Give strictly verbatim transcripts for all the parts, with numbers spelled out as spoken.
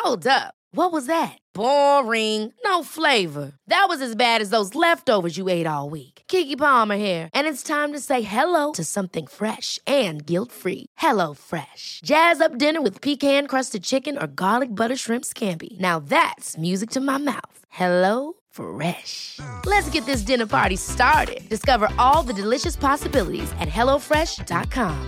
Hold up. What was that? Boring. No flavor. That was as bad as those leftovers you ate all week. Keke Palmer here, and it's time to say hello to something fresh and guilt-free. Hello Fresh. Jazz up dinner with pecan-crusted chicken or garlic butter shrimp scampi. Now that's music to my mouth. Hello Fresh. Let's get this dinner party started. Discover all the delicious possibilities at hello fresh dot com.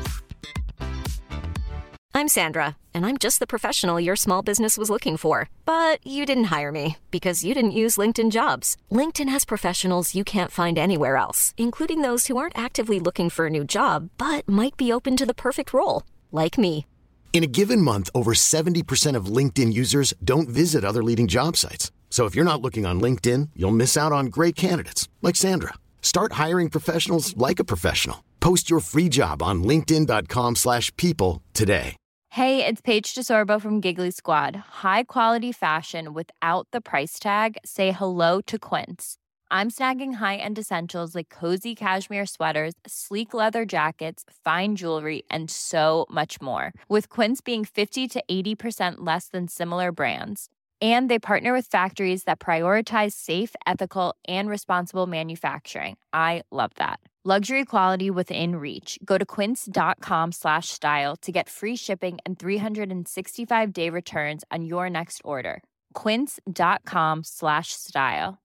I'm Sandra, and I'm just the professional your small business was looking for. But you didn't hire me because you didn't use LinkedIn Jobs. LinkedIn has professionals you can't find anywhere else, including those who aren't actively looking for a new job, but might be open to the perfect role, like me. In a given month, over seventy percent of LinkedIn users don't visit other leading job sites. So if you're not looking on LinkedIn, you'll miss out on great candidates like Sandra. Start hiring professionals like a professional. Post your free job on linkedin dot com slash people today. Hey, it's Paige DeSorbo from Giggly Squad. High quality fashion without the price tag. Say hello to Quince. I'm snagging high-end essentials like cozy cashmere sweaters, sleek leather jackets, fine jewelry, and so much more. With Quince being fifty to eighty percent less than similar brands. And they partner with factories that prioritize safe, ethical, and responsible manufacturing. I love that. Luxury quality within reach. Go to quince.com slash style to get free shipping and three sixty-five day returns on your next order. Quince.com slash style.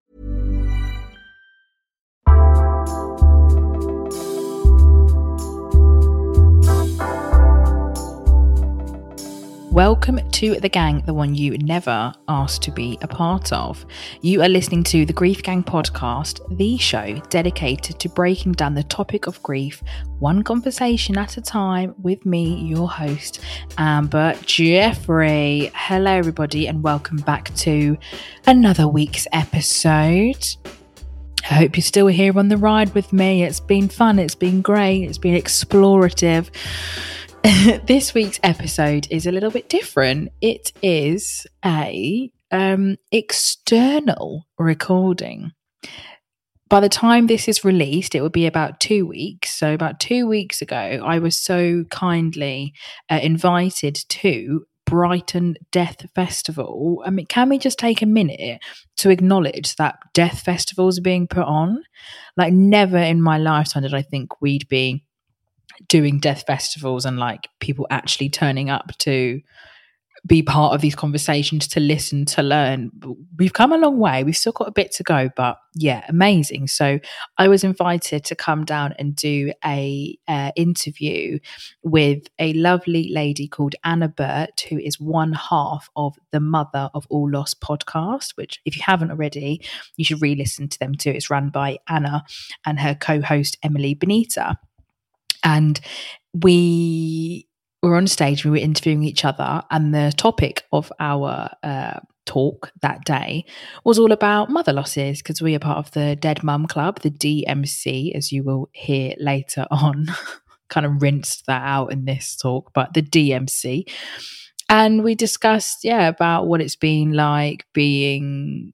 Welcome to The Gang, the one you never asked to be a part of. You are listening to the Grief Gang podcast, the show dedicated to breaking down the topic of grief, one conversation at a time, with me, your host, Amber Jeffrey. Hello, everybody, and welcome back to another week's episode. I hope you're still here on the ride with me. It's been fun, it's been great, it's been explorative. This week's episode is a little bit different. It is a um, external recording. By the time this is released, it will be about two weeks. So about two weeks ago, I was so kindly uh, invited to Brighton Death Festival. I mean, can we just take a minute to acknowledge that death festivals are being put on? Like, never in my lifetime did I think we'd be doing death festivals and like people actually turning up to be part of these conversations, to listen, to learn. We've come a long way. We've still got a bit to go, but yeah, amazing. So I was invited to come down and do a uh, interview with a lovely lady called Anna Burt, who is one half of the Mother of All Lost podcast, which if you haven't already, you should re-listen to them too. It's run by Anna and her co-host Emily Benita. And we were on stage, we were interviewing each other, and the topic of our uh, talk that day was all about mother losses, because we are part of the Dead Mum Club, the D M C, as you will hear later on. Kind of rinsed that out in this talk, but the D M C. And we discussed, yeah, about what it's been like being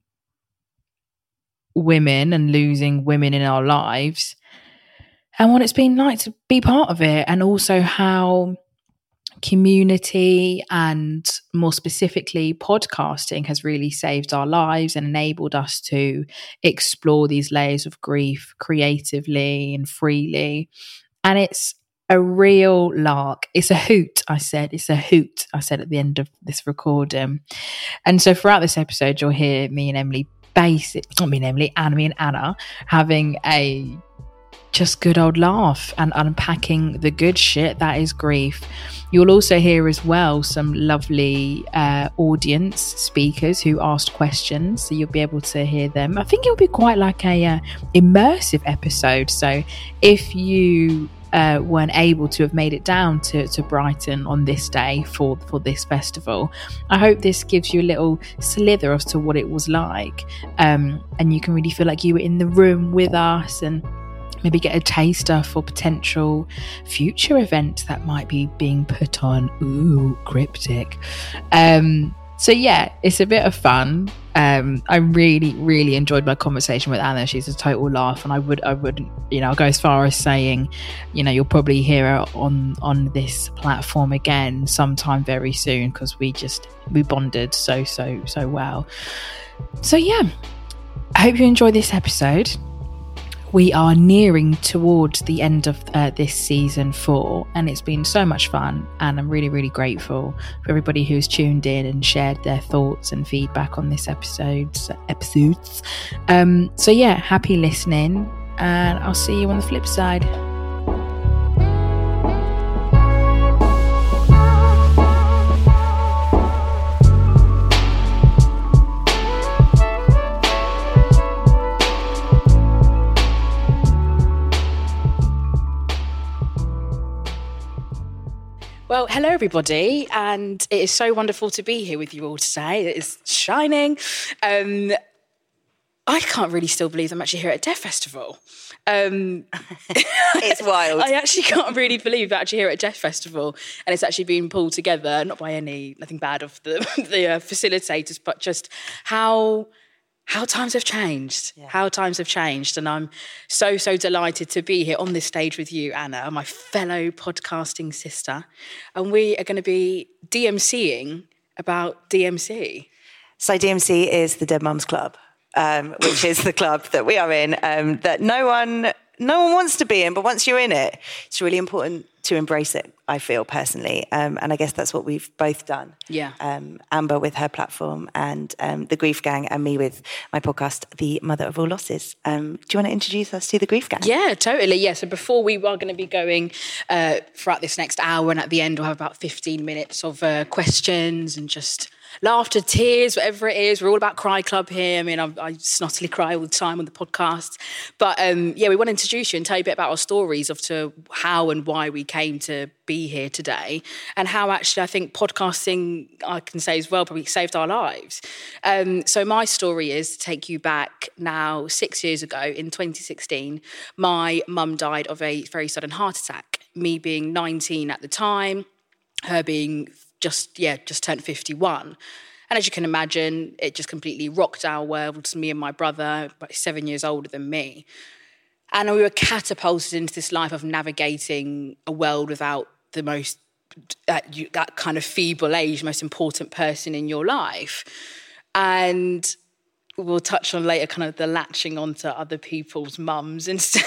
women and losing women in our lives, and what it's been like to be part of it, and also how community and more specifically podcasting has really saved our lives and enabled us to explore these layers of grief creatively and freely. And it's a real lark. It's a hoot, I said. It's a hoot, I said at the end of this recording. And so throughout this episode, you'll hear me and Emily basic, not me and Emily, and me and Anna having a just good old laugh and unpacking the good shit that is grief. You'll also hear as well some lovely uh, audience speakers who asked questions, so you'll be able to hear them. I think it'll be quite like a uh, immersive episode. So if you uh, weren't able to have made it down to, to Brighton on this day for, for this festival, I hope this gives you a little slither as to what it was like, um, and you can really feel like you were in the room with us, and maybe get a taster for potential future events that might be being put on. Ooh, cryptic. Um, So yeah, it's a bit of fun. Um, I really, really enjoyed my conversation with Anna. She's a total laugh, and I would, I wouldn't, you know, I'll go as far as saying, you know, you'll probably hear her on on this platform again sometime very soon, because we just we bonded so so so well. So yeah, I hope you enjoy this episode. We are nearing towards the end of uh, this season four, and it's been so much fun, and I'm really, really grateful for everybody who's tuned in and shared their thoughts and feedback on this episodes. episodes. Um, so yeah, happy listening, and I'll see you on the flip side. Well, hello everybody, and it is so wonderful to be here with you all today. It is shining. Um, I can't really still believe I'm actually here at Deaf Festival. Um, it's wild. I actually can't really believe I'm actually here at Deaf Festival, and it's actually been pulled together, not by any, nothing bad of the, the uh, facilitators, but just how... How times have changed, yeah. how times have changed. And I'm so, so delighted to be here on this stage with you, Anna, my fellow podcasting sister. And we are going to be DMCing about D M C. So D M C is the Dead Mums Club, um, which is the club that we are in, um, that no one, no one wants to be in, but once you're in it, it's really important to embrace it, I feel personally. Um, and I guess that's what we've both done. Yeah. Um, Amber with her platform, and um, the Grief Gang, and me with my podcast, The Mother of All Losses. Um, do you want to introduce us to the Grief Gang? Yeah, totally. Yeah. So before we are going to be going uh, throughout this next hour, and at the end we'll have about fifteen minutes of uh, questions and just laughter, tears, whatever it is. We're all about Cry Club here. I mean, I, I snottily cry all the time on the podcast. But um, yeah, we want to introduce you and tell you a bit about our stories of to how and why we came to be here today, and how actually I think podcasting, I can say as well, probably saved our lives. Um, so my story is to take you back now six years ago in twenty sixteen. My mum died of a very sudden heart attack, me being nineteen at the time, her being just, yeah, just turned fifty-one. And as you can imagine, it just completely rocked our world, me and my brother, about seven years older than me. And we were catapulted into this life of navigating a world without the most, that, you, that kind of feeble age, most important person in your life. And we'll touch on later kind of the latching onto other people's mums and stuff.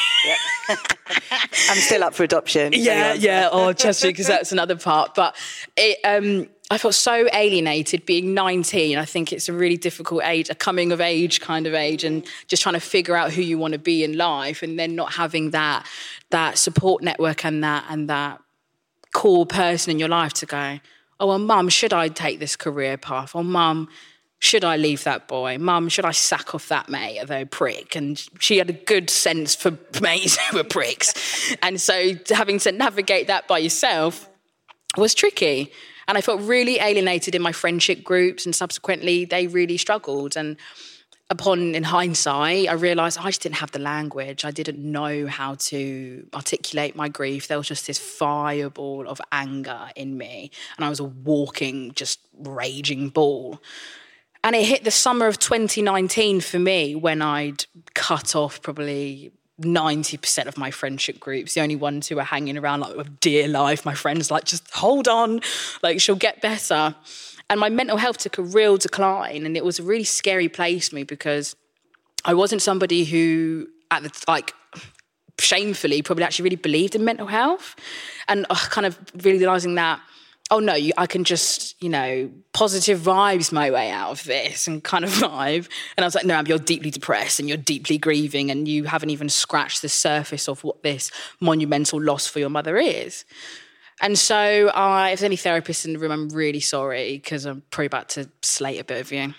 I'm still up for adoption. Yeah, yeah. Oh, just because that's another part. But it, um, I felt so alienated being nineteen. I think it's a really difficult age, a coming of age kind of age, and just trying to figure out who you want to be in life, and then not having that that support network and that and that core person in your life to go, oh, well, mum, should I take this career path? Or mum, should I leave that boy? Mum, should I sack off that mate, although prick? And she had a good sense for mates who were pricks. And so having to navigate that by yourself was tricky. And I felt really alienated in my friendship groups, and subsequently they really struggled. And upon, in hindsight, I realised I just didn't have the language. I didn't know how to articulate my grief. There was just this fireball of anger in me. And I was a walking, just raging ball. And it hit the summer of twenty nineteen for me, when I'd cut off probably ninety percent of my friendship groups. The only ones who were hanging around like with dear life, my friends, like, just hold on, like, she'll get better. And my mental health took a real decline, and it was a really scary place for me, because I wasn't somebody who, at the like, shamefully, probably actually really believed in mental health, and uh, kind of realising that, oh no, you, I can just, you know, positive vibes my way out of this and kind of vibe. And I was like, no, you're deeply depressed and you're deeply grieving, and you haven't even scratched the surface of what this monumental loss for your mother is. And so I, if there's any therapists in the room, I'm really sorry, because I'm probably about to slate a bit of you.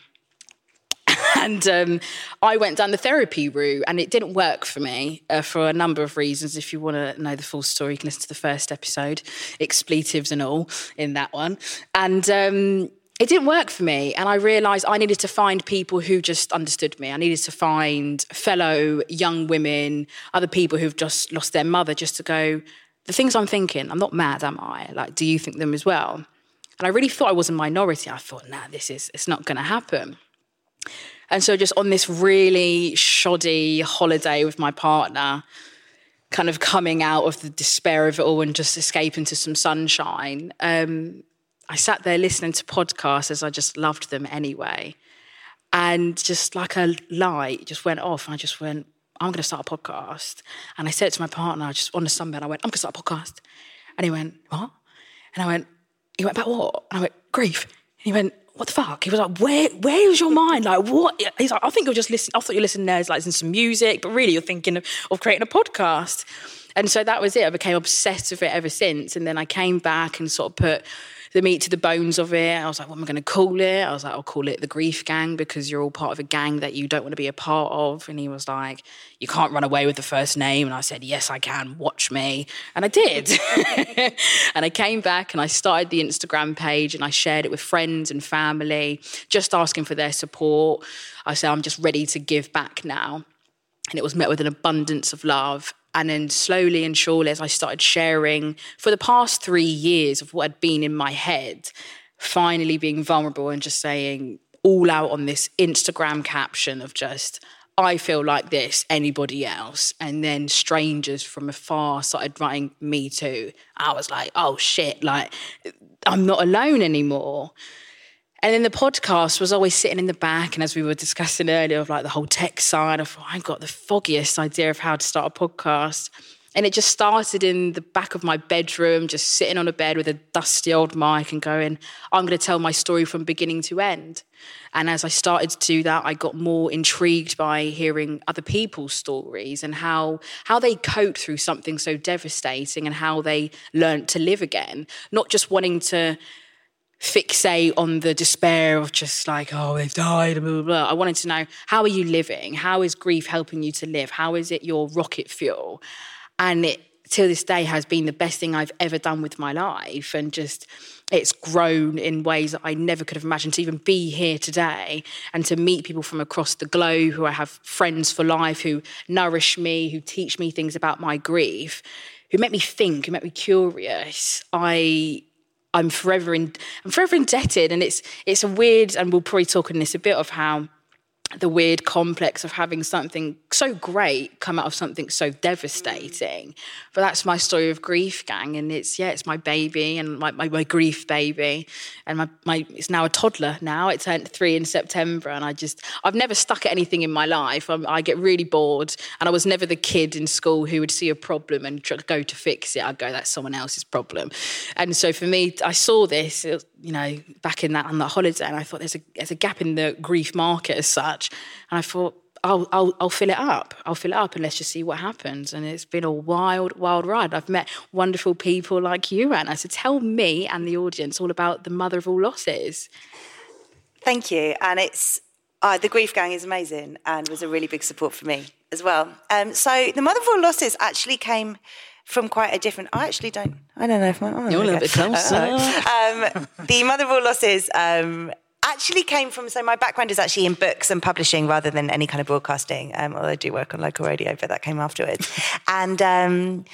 And um, I went down the therapy route, and it didn't work for me uh, for a number of reasons. If you want to know the full story, you can listen to the first episode, expletives and all in that one. And um, it didn't work for me. And I realised I needed to find people who just understood me. I needed to find fellow young women, other people who've just lost their mother, just to go, the things I'm thinking, I'm not mad, am I? Like, do you think them as well? And I really thought I was a minority. I thought, nah, this is, it's not going to happen. And so just on this really shoddy holiday with my partner, kind of coming out of the despair of it all and just escaping to some sunshine, um, I sat there listening to podcasts, as I just loved them anyway. And just like a light just went off. And I just went, I'm going to start a podcast. And I said to my partner, just on the sunbed, I went, I'm going to start a podcast. And he went, what? And I went, he went, about what? And I went, grief. And he went, what the fuck? He was like, where where is your mind? Like, what? He's like, I think you're just listening. I thought you were listening there, like, listen to some music, but really you're thinking of, of creating a podcast. And so that was it. I became obsessed with it ever since. And then I came back and sort of put the meat to the bones of it. I was like, what am I going to call it? I was like, I'll call it The Grief Gang, because you're all part of a gang that you don't want to be a part of. And he was like, you can't run away with the first name. And I said, yes, I can. Watch me. And I did. And I came back and I started the Instagram page and I shared it with friends and family, just asking for their support. I said, I'm just ready to give back now. And it was met with an abundance of love. And then slowly and surely, as I started sharing for the past three years of what had been in my head, finally being vulnerable and just saying all out on this Instagram caption of just, I feel like this, anybody else? And then strangers from afar started writing me too. I was like, oh shit, like I'm not alone anymore. And then the podcast was always sitting in the back. And as we were discussing earlier of like the whole tech side, I thought, I've got the foggiest idea of how to start a podcast. And it just started in the back of my bedroom, just sitting on a bed with a dusty old mic and going, I'm going to tell my story from beginning to end. And as I started to do that, I got more intrigued by hearing other people's stories and how, how they coped through something so devastating and how they learned to live again, not just wanting to fixate on the despair of just like, oh, they've died, blah, blah, blah. I wanted to know, how are you living? How is grief helping you to live? How is it your rocket fuel? And it, till this day, has been the best thing I've ever done with my life. And just, it's grown in ways that I never could have imagined, to even be here today and to meet people from across the globe who I have friends for life, who nourish me, who teach me things about my grief, who make me think, who make me curious. I... I'm forever in, I'm forever indebted, and it's it's a weird, and we'll probably talk on this a bit, of how the weird complex of having something so great come out of something so devastating. But that's my story of Grief Gang, and it's, yeah, it's my baby and my, my, my grief baby. And my, my it's now a toddler now. It turned three in September, and I just, I've never stuck at anything in my life. I'm, I get really bored, and I was never the kid in school who would see a problem and try to go to fix it. I'd go, that's someone else's problem. And so for me, I saw this, you know, back in that, on that holiday, and I thought there's a, there's a gap in the grief market as such. And I thought, I'll, I'll, I'll fill it up. I'll fill it up and let's just see what happens. And it's been a wild, wild ride. I've met wonderful people like you, Anna. So tell me and the audience all about the mother of all losses. Thank you. And it's, uh, the Grief Gang is amazing and was a really big support for me as well. Um, so the mother of all losses actually came from quite a different, I actually don't, I don't know if my, oh, you're a little bit closer. Um, the mother of all losses, um, actually came from, so my background is actually in books and publishing rather than any kind of broadcasting, um, although I do work on local radio, but that came afterwards. And um,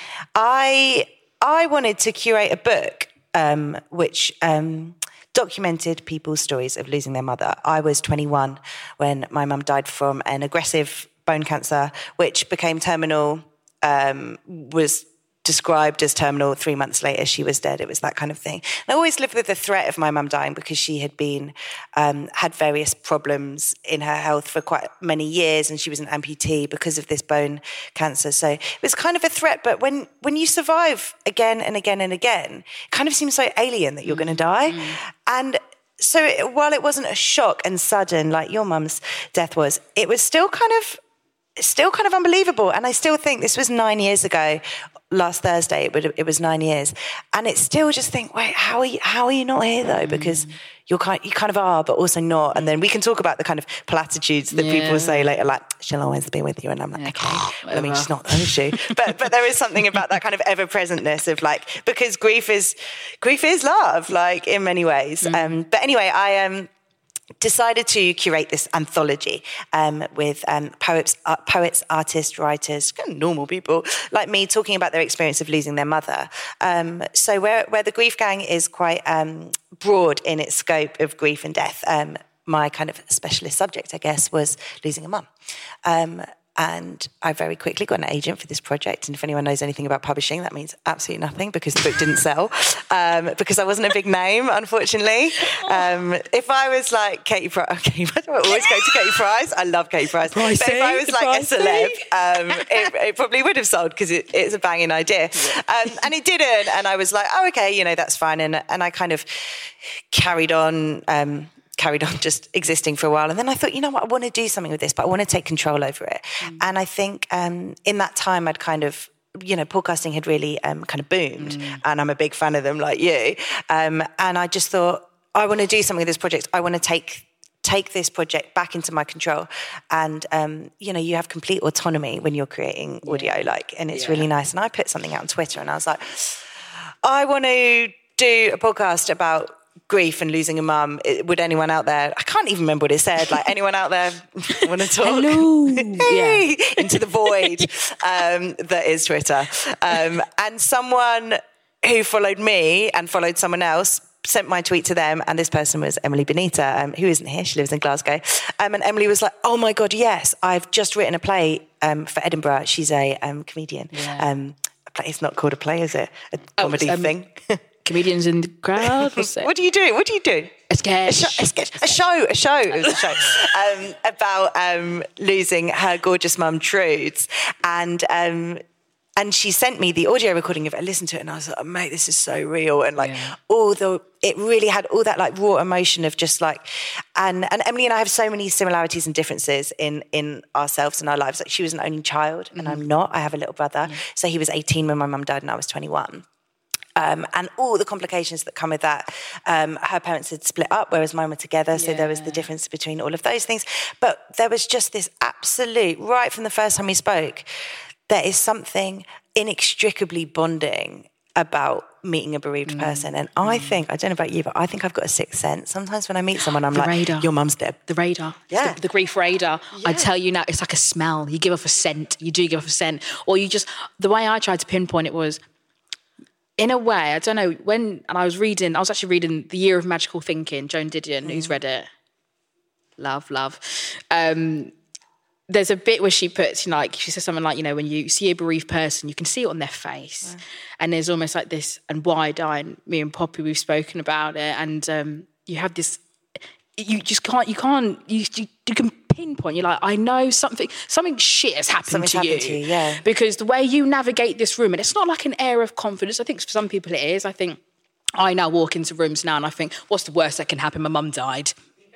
I I wanted to curate a book um, which um, documented people's stories of losing their mother. I was twenty-one when my mum died from an aggressive bone cancer, which became terminal, um, was described as terminal. Three months later, she was dead. It was that kind of thing. And I always lived with the threat of my mum dying because she had been, um, had various problems in her health for quite many years, and she was an amputee because of this bone cancer. So it was kind of a threat. But when, when you survive again and again and again, it kind of seems so alien that you're mm. going to die. Mm. And so it, while it wasn't a shock and sudden like your mum's death was, it was still kind of, still kind of unbelievable. And I still think this was nine years ago. Last Thursday, it, would, it was nine years. And it's still just think, wait, how are you, how are you not here though? Because you're kind, you kind of are, but also not. And then we can talk about the kind of platitudes that yeah. people say later, like, she'll always be with you. And I'm like, yeah. okay, well, I mean, she's not, is she? but, but there is something about that kind of ever-presentness of like, because grief is, grief is love, like in many ways. Mm. Um, but anyway, I, um, decided to curate this anthology um, with um, poets, uh, poets, artists, writers, kind of normal people like me talking about their experience of losing their mother. Um, so where, where the Grief Gang is quite um, broad in its scope of grief and death, um, my kind of specialist subject, I guess, was losing a mum. Um, And I very quickly got an agent for this project. And if anyone knows anything about publishing, that means absolutely nothing because the book didn't sell. Um, because I wasn't a big name, unfortunately. Um, if I was like Katie Price, okay, I always go to Katie Price. I love Katie Price. Pricey, but if I was like pricey. a celeb, um, it, it probably would have sold because it, it's a banging idea. Um, and it didn't. And I was like, oh, okay, you know, that's fine. And, and I kind of carried on... Um, carried on just existing for a while. And then I thought, you know what, I want to do something with this, but I want to take control over it. Mm. And I think um, in that time I'd kind of, you know, podcasting had really um, kind of boomed mm. and I'm a big fan of them like you. Um, and I just thought, I want to do something with this project. I want to take take this project back into my control. And, um, you know, you have complete autonomy when you're creating audio, yeah. like, and it's yeah. really nice. And I put something out on Twitter and I was like, I want to do a podcast about grief and losing a mum. Would anyone out there, I can't even remember what it said, like anyone out there want to talk? Hello. Hey, yeah. into the void um, that is Twitter. Um, and someone who followed me and followed someone else sent my tweet to them, and this person was Emily Benita, um, who isn't here, she lives in Glasgow. Um, and Emily was like, oh my God, yes, I've just written a play um, for Edinburgh. She's a um, comedian. Yeah. Um, a play, it's not called a play, is it? A comedy oh, um, thing? Comedians in the crowd. What do you do? What do you do? A sketch. A, sh- a sketch. A show. A show. It was a show um, about um, losing her gorgeous mum, Trudes, and um, and she sent me the audio recording of it. I listened to it, and I was like, oh, "Mate, this is so real." And like yeah. all the, it really had all that like raw emotion of just like, and and Emily and I have so many similarities and differences in in ourselves and our lives. Like she was an only child, mm-hmm. and I'm not. I have a little brother, yeah. so he was eighteen when my mum died, and I was twenty-one. Um, and all the complications that come with that. Um, her parents had split up, whereas mine were together, so yeah. there was the difference between all of those things. But there was just this absolute, right from the first time we spoke, there is something inextricably bonding about meeting a bereaved mm. person. And I think, I don't know about you, but I think I've got a sixth sense. Sometimes when I meet someone, I'm the like, radar. Your mum's dead. The radar. Yeah. The, the grief radar. Yeah. I tell you now, it's like a smell. You give off a scent. You do give off a scent. Or you just, the way I tried to pinpoint it was, in a way, I don't know, when, and I was reading, I was actually reading The Year of Magical Thinking, Joan Didion, mm. who's read it. Love, love. Um, there's a bit where she puts, you know, like, she says something like, you know, when you see a bereaved person, you can see it on their face. Right. And there's almost like this, and wide-eyed, me and Poppy, we've spoken about it, and um, you have this, you just can't, you can't, you, you, you can pinpoint, you're like, I know something, something shit has happened, to, happened you. to you. Yeah. Because the way you navigate this room, and it's not like an air of confidence, I think for some people it is. I think, I now walk into rooms now and I think, what's the worst that can happen? My mum died.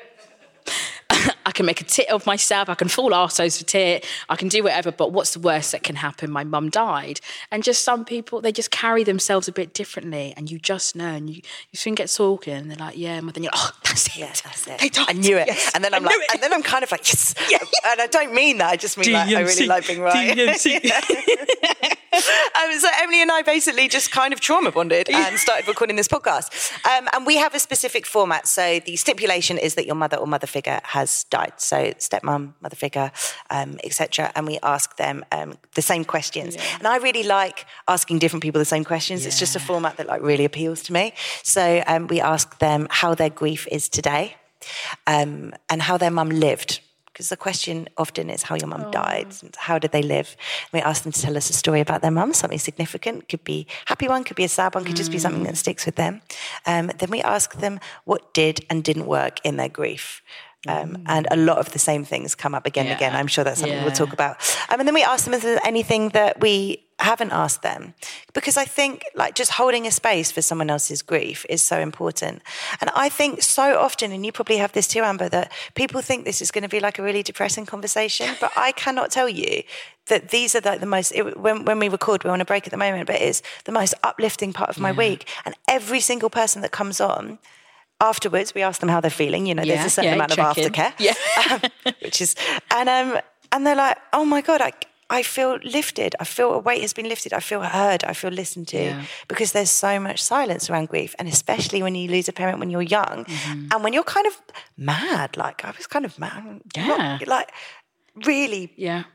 I can make a tit of myself, I can fall arseholes for tit, I can do whatever, but what's the worst that can happen? My mum died. And just some people, they just carry themselves a bit differently, and you just know, and you, you soon get talking, and they're like, yeah, and then you're like, oh, that's it. Yeah, that's it. They died. I knew it. Yes, and then I'm I like, it. and then I'm kind of like, yes. Yeah. And I don't mean that, I just mean D M C. like, I really like being right. D M C. um, so Emily and I basically just kind of trauma bonded and started recording this podcast. Um, and we have a specific format. So the stipulation is that your mother or mother figure has died. So stepmom, mother figure, um, et cetera. And we ask them um, the same questions. Yeah. And I really like asking different people the same questions. Yeah. It's just a format that like really appeals to me. So um, we ask them how their grief is today um, and how their mum lived. Because the question often is how your mum oh. died, how did they live? We ask them to tell us a story about their mum, something significant. Could be a happy one, could be a sad one, could mm. just be something that sticks with them. Um, then we ask them what did and didn't work in their grief. Um, mm. And a lot of the same things come up again yeah. and again. I'm sure that's something yeah. we'll talk about. Um, and then we ask them if there's anything that we haven't asked them. Because I think like just holding a space for someone else's grief is so important. And I think so often, and you probably have this too, Amber, that people think this is going to be like a really depressing conversation. But I cannot tell you that these are like the most, it, when, when we record, we're on a break at the moment, but it's the most uplifting part of my yeah. week. And every single person that comes on, afterwards, we ask them how they're feeling. You know, yeah, there's a certain yeah, amount of aftercare, yeah. um, which is, and um, and they're like, oh my God, I, I feel lifted. I feel a weight has been lifted. I feel heard. I feel listened to Yeah. because there's so much silence around grief. And especially when you lose a parent when you're young Mm-hmm. and when you're kind of mad, like I was kind of mad. Yeah. Like really Yeah.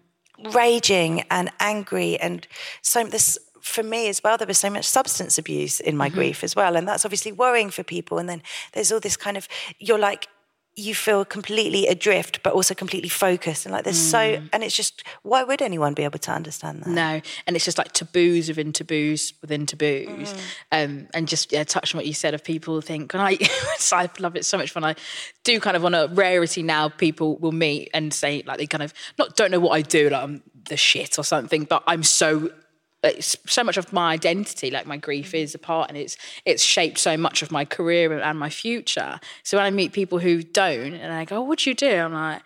raging and angry. And so this, for me as well, there was so much substance abuse in my Mm-hmm. grief as well. And that's obviously worrying for people. And then there's all this kind of, you're like, you feel completely adrift, but also completely focused. And like there's Mm. so, and it's just, why would anyone be able to understand that? No, and it's just like taboos within taboos within taboos. Mm. Um, and just yeah, touching what you said of people think, and I, I love it so much when I do kind of on a rarity now, people will meet and say like they kind of, not don't know what I do, like I'm the shit or something, but I'm so, it's so much of my identity, like my grief is a part, and it's it's shaped so much of my career and my future. So when I meet people who don't, and I go, oh, what do you do? I'm like,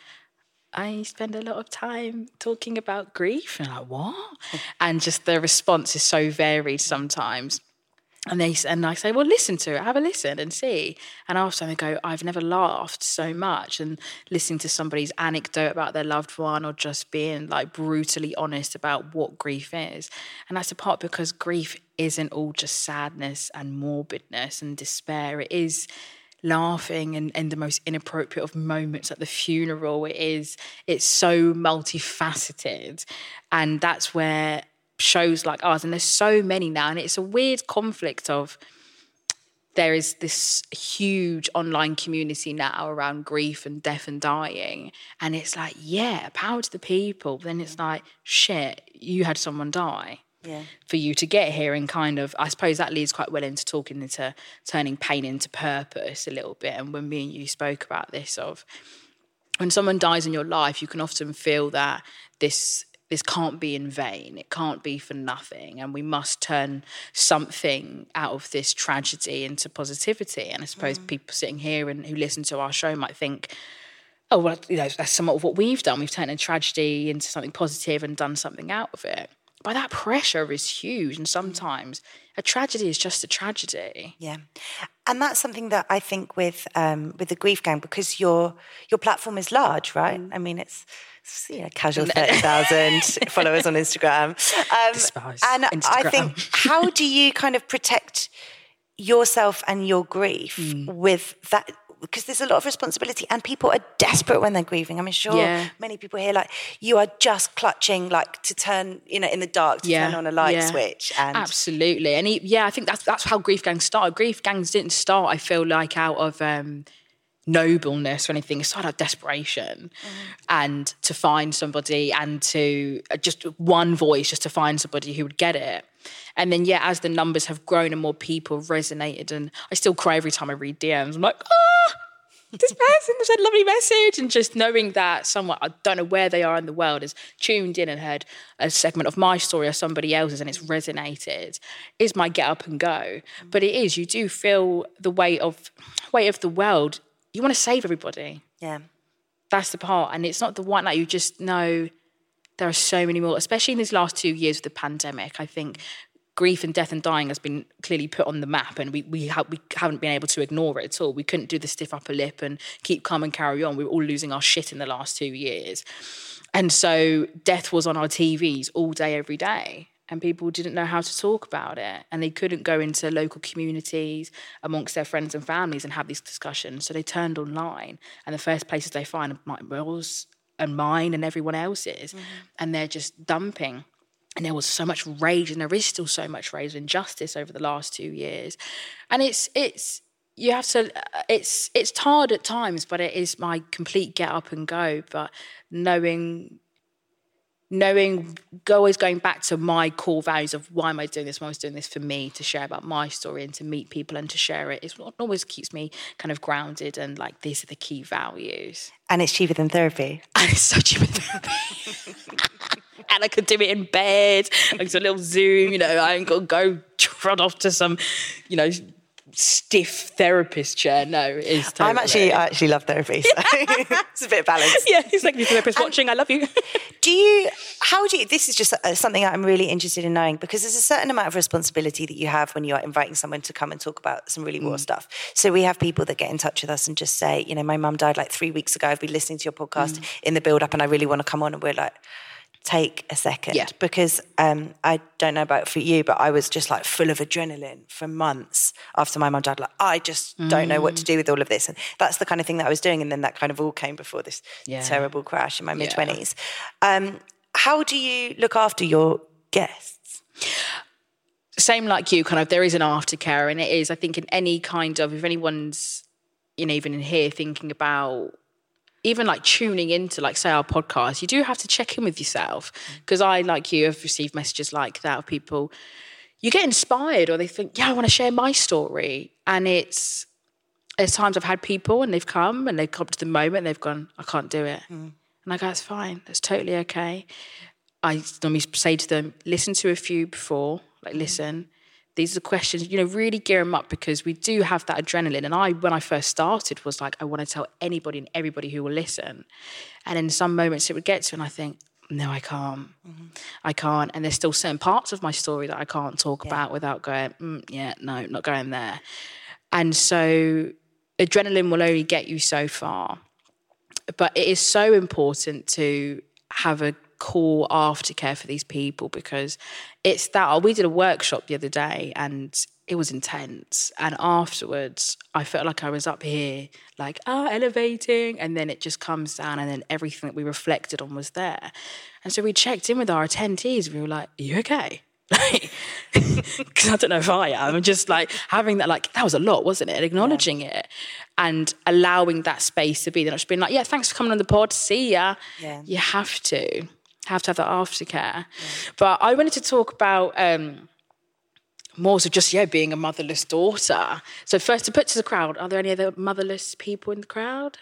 I spend a lot of time talking about grief. And I'm like, what? And just the response is so varied sometimes. And they and I say, well, listen to it, have a listen and see. And after they go, I've never laughed so much. And listening to somebody's anecdote about their loved one, or just being like brutally honest about what grief is. And that's a part because grief isn't all just sadness and morbidness and despair. It is laughing and, and the most inappropriate of moments at the funeral. It is, it's so multifaceted. And that's where shows like ours, and there's so many now, and it's a weird conflict of there is this huge online community now around grief and death and dying, and it's like, yeah, power to the people, but then it's like, shit, you had someone die Yeah. for you to get here. And kind of, I suppose that leads quite well into talking into turning pain into purpose a little bit. And when me and you spoke about this, of when someone dies in your life, you can often feel that this this can't be in vain. It can't be for nothing. And we must turn something out of this tragedy into positivity. And I suppose mm. people sitting here and who listen to our show might think, oh, well, you know, that's somewhat of what we've done. We've turned a tragedy into something positive and done something out of it. But that pressure is huge. And sometimes a tragedy is just a tragedy. Yeah. And that's something that I think with um, with the Grief Gang, because your your platform is large, right? Mm. I mean, it's, it's you know, casual thirty thousand followers on Instagram. Um, Despise and Instagram. I think, how do you kind of protect yourself and your grief mm. with that? Because there's a lot of responsibility and people are desperate when they're grieving. I'm sure yeah. many people here, like, you are just clutching, like, to turn, you know, in the dark, to yeah. turn on a light yeah. switch. And absolutely. And he, yeah, I think that's that's how Grief Gangs started. Grief Gangs didn't start, I feel like, out of um, nobleness or anything. It started out of desperation mm. and to find somebody and to uh, just one voice, just to find somebody who would get it. And then, yeah, as the numbers have grown and more people have resonated, and I still cry every time I read D Ms. I'm like, ah, this person said a lovely message. And just knowing that someone, I don't know where they are in the world, has tuned in and heard a segment of my story or somebody else's and it's resonated, is my get up and go. Mm. But it is, you do feel the weight of, weight of the world. You want to save everybody. Yeah. That's the part. And it's not the one that you just know. There are so many more, especially in these last two years of the pandemic. I think grief and death and dying has been clearly put on the map, and we we, ha- we haven't been able to ignore it at all. We couldn't do the stiff upper lip and keep calm and carry on. We were all losing our shit in the last two years. And so death was on our T Vs all day, every day. And people didn't know how to talk about it. And they couldn't go into local communities amongst their friends and families and have these discussions. So they turned online. And the first places they find are yours and mine and everyone else's. Mm-hmm. And they're just dumping. And there was so much rage, and there is still so much rage and injustice over the last two years. And it's, it's, you have to, it's, it's hard at times, but it is my complete get up and go. But knowing, knowing, always going back to my core values of why am I doing this? Why am I doing this for me, to share about my story and to meet people and to share it. It's what always keeps me kind of grounded and like, these are the key values. And it's cheaper than therapy. And it's so cheaper than therapy. And I could do it in bed, like a little Zoom, you know, I ain't got to go trot off to some, you know, stiff therapist chair. No, it's totally... I'm actually, I actually love therapy, so it's a bit of balance. Yeah, it's like the therapist um, watching, I love you. Do you, how do you, this is just something I'm really interested in knowing, because there's a certain amount of responsibility that you have when you are inviting someone to come and talk about some really raw mm. stuff. So we have people that get in touch with us and just say, you know, my mum died like three weeks ago. I've been listening to your podcast mm. in the build up and I really want to come on. And we're like, take a second Yeah. because um, I don't know about for you, but I was just like full of adrenaline for months after my mum died. Like, I just mm. don't know what to do with all of this. And that's the kind of thing that I was doing. And then that kind of all came before this yeah. terrible crash in my mid twenties. Yeah. Um, how do you look after your guests? Same like you, kind of, there is an aftercare, and it is, I think, in any kind of, if anyone's, you know, even in here thinking about even like tuning into, like, say, our podcast, you do have to check in with yourself. Because I, like you, have received messages like that of people, you get inspired or they think, yeah, I want to share my story. And it's, there's times I've had people and they've come and they've come to the moment and they've gone, I can't do it. Mm. And I go, it's fine. That's totally okay. I normally say to them, listen to a few before, like, listen. These are the questions, you know, really gear them up because we do have that adrenaline. And I, when I first started, was like, I want to tell anybody and everybody who will listen. And in some moments it would get to, and I think, no, I can't. Mm-hmm. I can't. And there's still certain parts of my story that I can't talk yeah. about without going, mm, yeah, no, not going there. And so adrenaline will only get you so far. But it is so important to have a core aftercare for these people because it's that, we did a workshop the other day and it was intense. And afterwards, I felt like I was up here, like, ah, elevating. And then it just comes down and then everything that we reflected on was there. And so we checked in with our attendees. We were like, are you okay? Because I don't know if I am. I'm just like having that, like, that was a lot, wasn't it? Acknowledging yeah. it and allowing that space to be. They're not just being like, yeah, thanks for coming on the pod. See ya. Yeah. You have to. have to have that aftercare. Yeah. But I wanted to talk about um, more so just, yeah, being a motherless daughter. So first, to put to the crowd, are there any other motherless people in the crowd?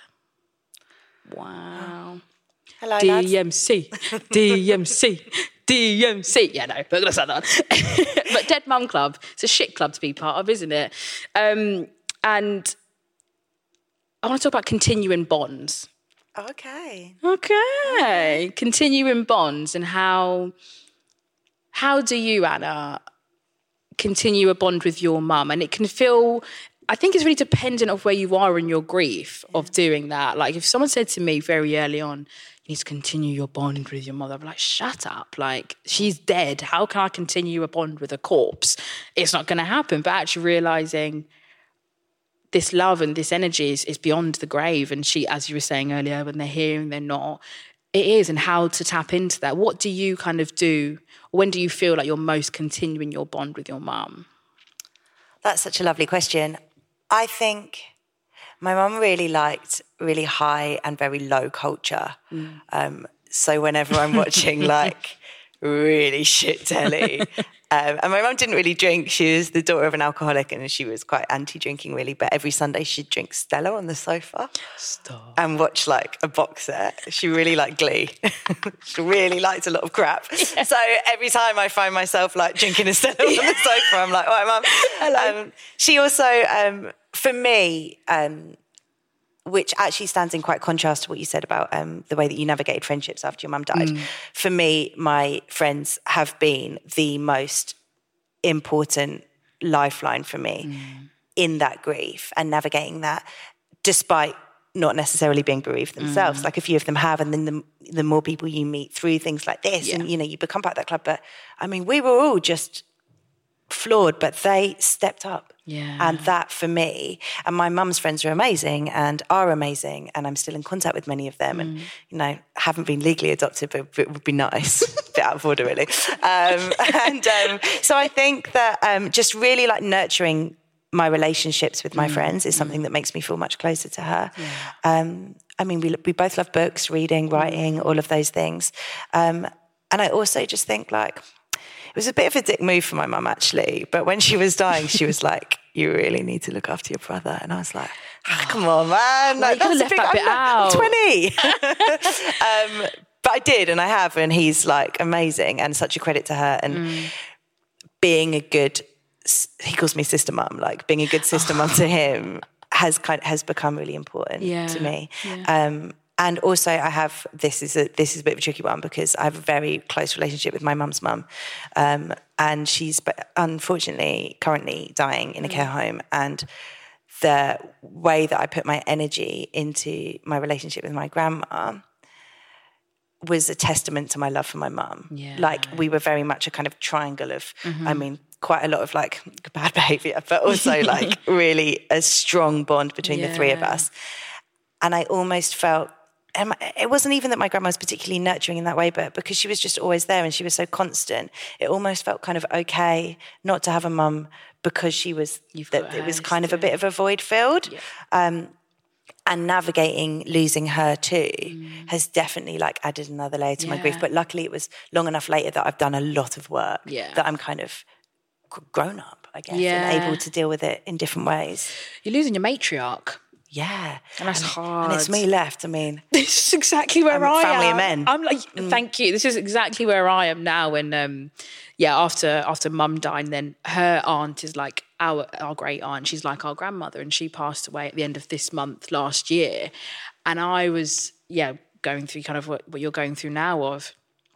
Wow. Hello, D M C, lads. D M C, D M C. Yeah, no, we're going to say that. But Dead Mum Club, it's a shit club to be part of, isn't it? Um, and I want to talk about continuing bonds. Okay. Okay. Continuing bonds and how how do you, Anna, continue a bond with your mum? And it can feel, I think it's really dependent of where you are in your grief yeah. of doing that. Like if someone said to me very early on, you need to continue your bond with your mother, I'd be like, shut up. Like, she's dead. How can I continue a bond with a corpse? It's not going to happen. But actually realising this love and this energy is, is beyond the grave. And she, as you were saying earlier, when they're hearing, they're not. It is, and how to tap into that. What do you kind of do? When do you feel like you're most continuing your bond with your mum? That's such a lovely question. I think my mum really liked really high and very low culture. Mm. Um, so whenever I'm watching like really shit telly, Um, and my mum didn't really drink. She was the daughter of an alcoholic and she was quite anti-drinking really. But every Sunday she'd drink Stella on the sofa. Stop. And watch like a box set. She really liked Glee. She really liked a lot of crap. Yeah. So every time I find myself like drinking a Stella on the sofa, I'm like, all right, Mum. Hello. Um, she also, um, for me, um, which actually stands in quite contrast to what you said about um, the way that you navigated friendships after your mum died. Mm. For me, my friends have been the most important lifeline for me mm. in that grief and navigating that, despite not necessarily being bereaved themselves. Mm. Like a few of them have, and then the, the more people you meet through things like this, yeah. and you know, you become part of that club. But I mean, we were all just flawed, but they stepped up. Yeah. And that for me, and my mum's friends are amazing and are amazing, and I'm still in contact with many of them, mm. and you know, haven't been legally adopted, but it would be nice. A bit out of order, really. Um, and um, so I think that um, just really like nurturing my relationships with my mm. friends is something mm. that makes me feel much closer to her. Yeah. Um, I mean, we we both love books, reading, writing, all of those things. Um, and I also just think like, it was a bit of a dick move for my mum, actually. But when she was dying, she was like, you really need to look after your brother. And I was like, oh, come on, man. Well, you could have left big, that bit I'm, out. I'm twenty. um, but I did, and I have. And he's like amazing and such a credit to her. And mm. being a good, he calls me sister mum, like being a good sister mum to him has kind of, has become really important yeah. to me. Yeah. Um, And also I have, this is a this is a bit of a tricky one because I have a very close relationship with my mum's mum. Um, and she's unfortunately currently dying in a care home. And the way that I put my energy into my relationship with my grandma was a testament to my love for my mum. Yeah. Like we were very much a kind of triangle of, mm-hmm. I mean, quite a lot of like bad behaviour, but also like really a strong bond between yeah. the three of us. And I almost felt, and it wasn't even that my grandma was particularly nurturing in that way, but because she was just always there and she was so constant, it almost felt kind of okay not to have a mum because she was, You've that it was kind of a bit of a void filled. Yeah. Um, and navigating losing her too mm. has definitely like added another layer to yeah. my grief. But luckily it was long enough later that I've done a lot of work yeah. that I'm kind of grown up, I guess, yeah. and able to deal with it in different ways. You're losing your matriarch. Yeah. And that's and, hard. And it's me left, I mean. This is exactly where I'm I family am. of men. I'm like, mm. thank you. This is exactly where I am now. And um, yeah, after after mum died, and then her aunt is like our our great aunt. She's like our grandmother, and she passed away at the end of this month last year. And I was, yeah, going through kind of what, what you're going through now of,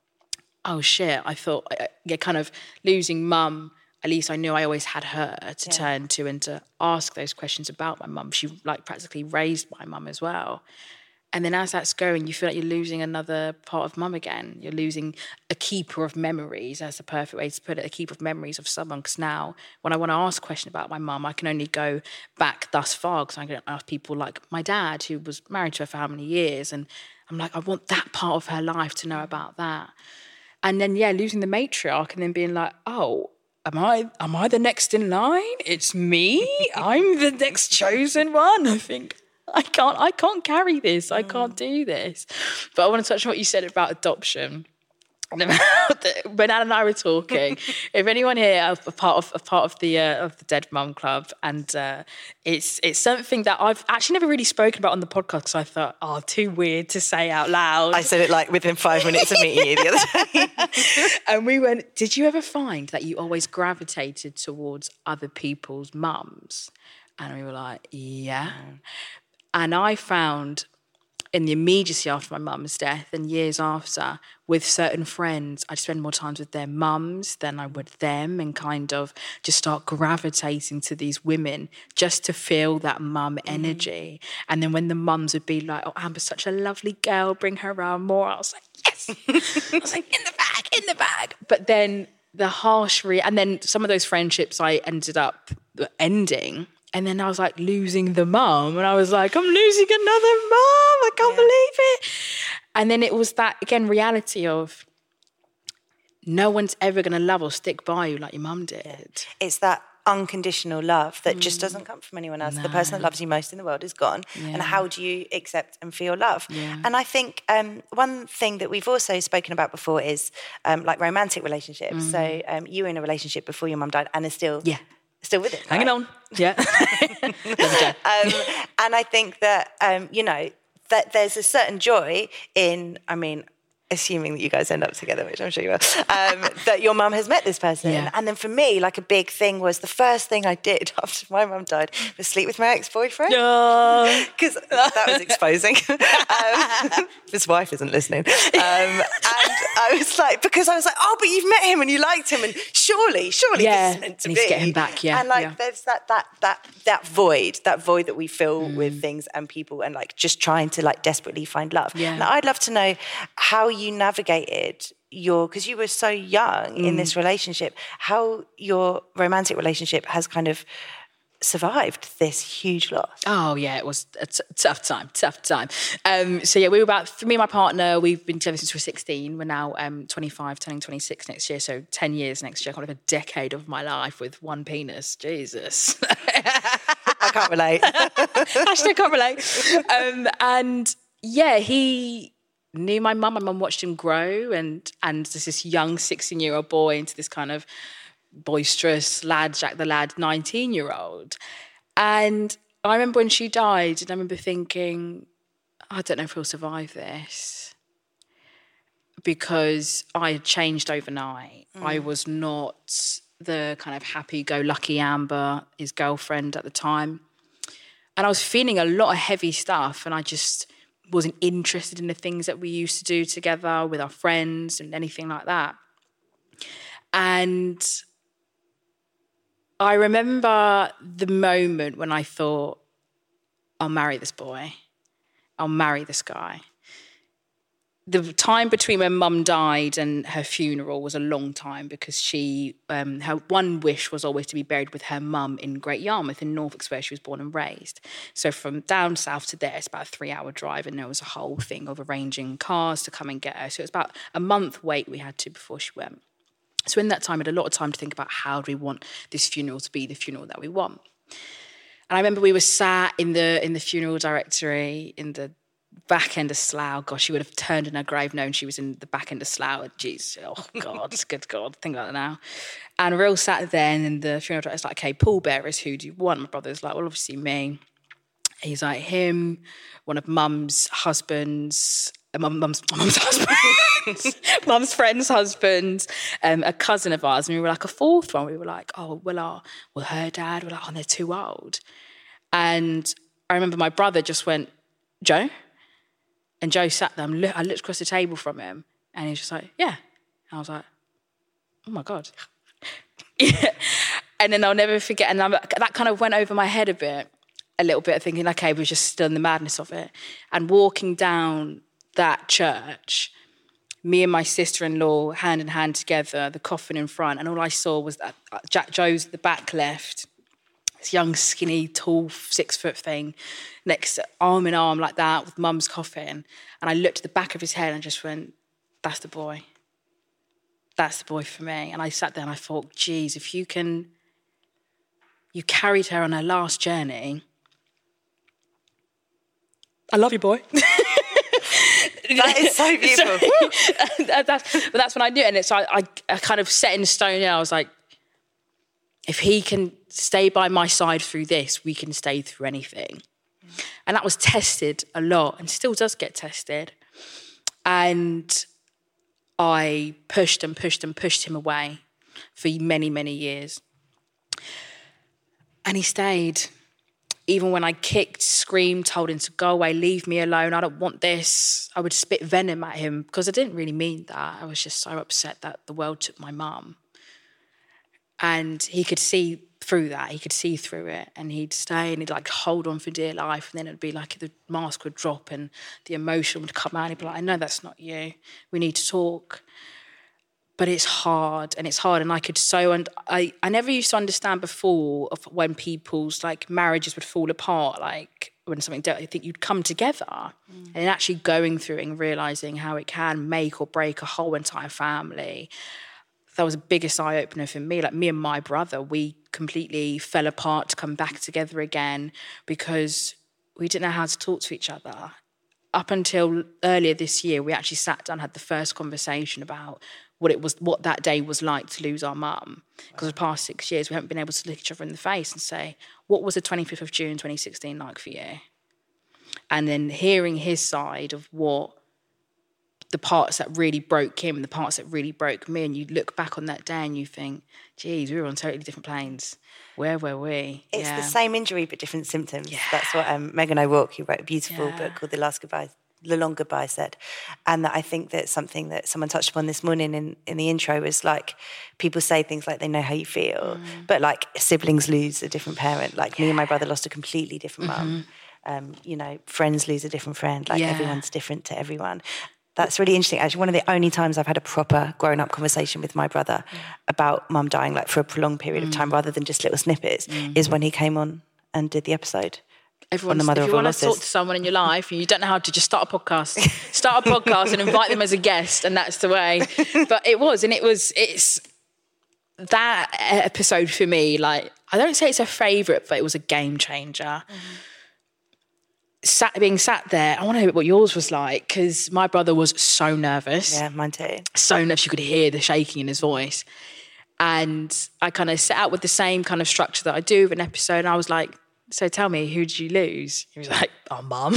oh shit, I thought, yeah, kind of losing mum. At least I knew I always had her to yeah. turn to and to ask those questions about my mum. She like practically raised my mum as well. And then as that's going, you feel like you're losing another part of mum again. You're losing a keeper of memories. That's the perfect way to put it, a keeper of memories of someone. Because now when I want to ask a question about my mum, I can only go back thus far because I can ask people like my dad, who was married to her for how many years. And I'm like, I want that part of her life to know about that. And then, yeah, losing the matriarch and then being like, oh, Am I am I the next in line? It's me. I'm the next chosen one. I think I can't I can't carry this. I can't do this. But I want to touch on what you said about adoption. And about the, when Anne and I were talking, if anyone here are a part of a part of the uh, of the Dead Mum Club, and uh, it's it's something that I've actually never really spoken about on the podcast because I thought, oh, too weird to say out loud. I said it like within five minutes of meeting you the other day. And we went, did you ever find that you always gravitated towards other people's mums? And we were like, yeah. Mm. And I found in the immediacy after my mum's death and years after, with certain friends, I'd spend more time with their mums than I would them, and kind of just start gravitating to these women just to feel that mum energy. Mm. And then when the mums would be like, oh, Amber's such a lovely girl, bring her around more, I was like, yes. I was like, in the bag, in the bag. But then the harsh, re- and then some of those friendships I ended up ending. And then I was like losing the mum, and I was like, I'm losing another mum. I can't yeah. believe it. And then it was that, again, reality of no one's ever going to love or stick by you like your mum did. Yeah. It's that unconditional love that mm. just doesn't come from anyone else. No. The person that loves you most in the world is gone. Yeah. And how do you accept and feel love? Yeah. And I think um, one thing that we've also spoken about before is um, like romantic relationships. Mm. So um, you were in a relationship before your mum died and are still... Yeah. Still with it, hanging right? on, yeah. um, and I think that um, you know that there's a certain joy in. I mean, assuming that you guys end up together, which I'm sure you will, um, that your mum has met this person. Yeah. And then for me, like a big thing was the first thing I did after my mum died was sleep with my ex-boyfriend. Because that was exposing. um, his wife isn't listening. Um, and I was like, because I was like, oh, but you've met him and you liked him, and surely, surely yeah. this is meant to need be. to get him back, yeah. And like yeah. there's that that that that void, that void that we fill mm. with things and people, and like just trying to like desperately find love. Yeah. And I'd love to know how you navigated your, because you were so young mm. in this relationship, how your romantic relationship has kind of survived this huge loss. Oh yeah, it was a t- tough time, tough time. Um, so yeah, we were about, for me and my partner, we've been together since we were sixteen. We're now um, twenty-five, turning twenty-six next year, so ten years next year. I can't have a decade of my life with one penis. Jesus. I can't relate. Hashtag can't relate. Um, and yeah, he knew my mum. My mum watched him grow, and and there's this young sixteen-year-old boy into this kind of boisterous lad, Jack the Lad, nineteen-year-old. And I remember when she died, and I remember thinking, I don't know if he'll survive this. Because I had changed overnight. Mm. I was not the kind of happy-go-lucky Amber, his girlfriend at the time. And I was feeling a lot of heavy stuff, and I just wasn't interested in the things that we used to do together with our friends and anything like that. And I remember the moment when I thought, I'll marry this boy. I'll marry this guy. the time between when Mum died and her funeral was a long time because she, um, her one wish was always to be buried with her mum in Great Yarmouth in Norfolk, where she was born and raised. So from down south to there, it's about a three-hour drive, and there was a whole thing of arranging cars to come and get her. So it was about a month wait we had to before she went. So in that time, I had a lot of time to think about how do we want this funeral to be the funeral that we want. And I remember we were sat in the in the funeral directory in the back end of Slough. Gosh, she would have turned in her grave knowing she was in the back end of Slough. Jeez, oh God, good God, think about that now. And we're all sat there, and the funeral director's like, okay, pallbearers, who do you want? My brother's like, well, obviously me. He's like, him, one of Mum's husbands, uh, mum, mum's, mum's husband, mum's friend's husband, um, a cousin of ours. And we were like, a fourth one. We were like, oh, well, our, well, her dad. We're like, oh, they're too old. And I remember my brother just went, Joe? And Joe sat there, and I looked across the table from him, and he was just like, yeah. And I was like, oh my God. Yeah. And then I'll never forget, and I'm, that kind of went over my head a bit, a little bit, thinking, okay, we're just still in the madness of it. And walking down that church, me and my sister-in-law, hand in hand together, the coffin in front, and all I saw was that Jack Joe's at the back left, this young, skinny, tall, six-foot thing, next arm in arm like that with Mum's coffin. And I looked at the back of his head and just went, that's the boy. That's the boy for me. And I sat there and I thought, geez, if you can, you carried her on her last journey. I love you, boy. That is so beautiful. so, that's, but that's when I knew it. And it's, I, I, I kind of set in stone, you know, I was like, if he can stay by my side through this, we can stay through anything. Mm. And that was tested a lot and still does get tested. And I pushed and pushed and pushed him away for many, many years. And he stayed. Even when I kicked, screamed, told him to go away, leave me alone, I don't want this. I would spit venom at him because I didn't really mean that. I was just so upset that the world took my mum. And he could see through that. He could see through it. And he'd stay and he'd like hold on for dear life. And then it'd be like the mask would drop and the emotion would come out. And he'd be like, I know that's not you. We need to talk. But it's hard and it's hard. And I could so, and I, I never used to understand before of when people's like marriages would fall apart, like when something, I think you'd come together mm. and actually going through it and realising how it can make or break a whole entire family. That was the biggest eye-opener for me. Like me and my brother, we completely fell apart to come back together again because we didn't know how to talk to each other. Up until earlier this year, we actually sat down and had the first conversation about what it was, what that day was like to lose our mum. Because the past six years, we haven't been able to look each other in the face and say, what was the twenty-fifth of June twenty sixteen like for you? And then hearing his side of what the parts that really broke him and the parts that really broke me, and you look back on that day and you think, geez, we were on totally different planes. Where were we? It's yeah. the same injury but different symptoms. Yeah. That's what um, Megan O'Rourke, who wrote a beautiful yeah. book called The Last Goodbye, The Long Goodbye, said. And that I think that something that someone touched upon this morning in, in the intro was like, people say things like they know how you feel, mm. but like siblings lose a different parent. Like yeah. me and my brother lost a completely different mm-hmm. mum. Um, you know, friends lose a different friend. Like yeah. everyone's different to everyone. That's really interesting. Actually, one of the only times I've had a proper grown-up conversation with my brother mm. about mum dying, like for a prolonged period mm. of time, rather than just little snippets, mm. is when he came on and did the episode. Everyone's, on the Mother if of you All want to Losses. talk to someone in your life and you don't know how to, just start a podcast. Start a podcast and invite them as a guest, and that's the way. But it was, and it was, it's that episode for me, like, I don't say it's a favourite, but it was a game changer. Mm-hmm. Sat, being sat there, I want to hear what yours was like, because my brother was so nervous. Yeah, mine too. So nervous, you could hear the shaking in his voice. And I kind of set out with the same kind of structure that I do with an episode, and I was like, so tell me, who did you lose? He was like, oh, mum.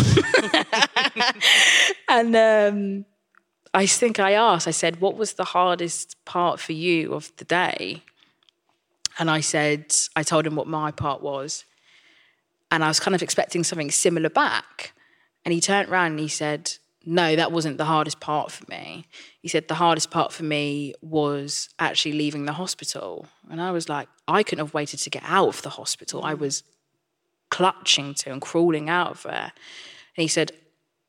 And um, I think I asked, I said, what was the hardest part for you of the day? And I said, I told him what my part was. And I was kind of expecting something similar back. And he turned around and he said, no, that wasn't the hardest part for me. He said, the hardest part for me was actually leaving the hospital. And I was like, I couldn't have waited to get out of the hospital. I was clutching to and crawling out of there. And he said,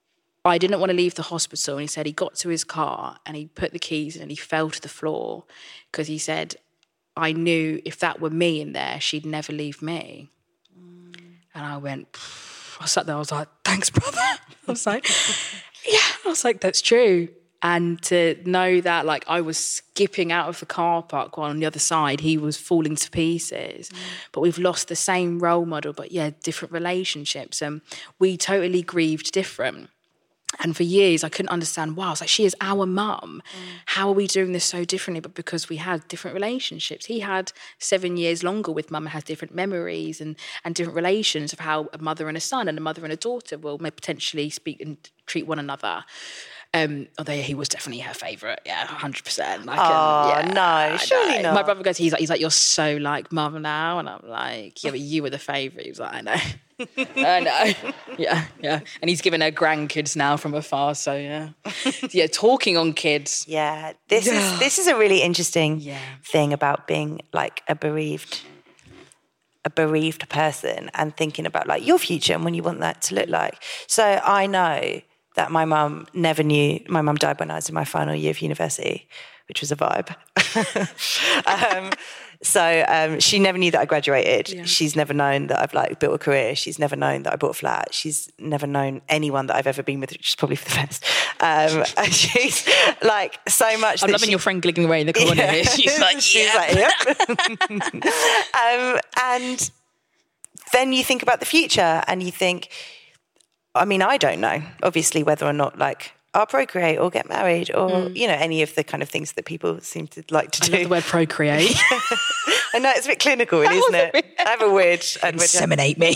I didn't want to leave the hospital. And he said he got to his car and he put the keys in and he fell to the floor because he said, I knew if that were me in there, she'd never leave me. Mm. And I went, I sat there, I was like, thanks, brother. I was like, yeah. I was like, that's true. And to know that, like, I was skipping out of the car park while on the other side, he was falling to pieces. Mm. But we've lost the same role model, but yeah, different relationships. And we totally grieved different. And for years, I couldn't understand, wow, I was like, she is our mum. Mm. How are we doing this so differently? But because we had different relationships. He had seven years longer with mum and has different memories and, and different relations of how a mother and a son and a mother and a daughter will may potentially speak and treat one another. Um, although he was definitely her favourite, yeah, one hundred percent. Like, oh, um, yeah, no, surely not. My brother goes, he's like, he's like, you're so like mum now. And I'm like, yeah, but you were the favourite. He was like, I know. I know. Yeah, yeah. And he's given her grandkids now from afar, so yeah. Yeah, talking on kids. Yeah, this is this is a really interesting yeah. thing about being like a bereaved a bereaved person and thinking about like your future and what you want that to look like. So I know that my mum never knew, my mum died when I was in my final year of university, which was a vibe. um, so um, she never knew that I graduated. Yeah. She's never known that I've like built a career. She's never known that I bought a flat. She's never known anyone that I've ever been with, which is probably for the best. Um, and she's like so much. I'm loving she, your friend giggling away in the corner. Yeah. She's like, she's yeah. like, yep. um, and then you think about the future and you think, I mean, I don't know, obviously, whether or not, like, I'll procreate or get married or, mm. you know, any of the kind of things that people seem to like to I do. I love the word procreate. I know, it's a bit clinical, really, isn't it? I have a weird... Inseminate me.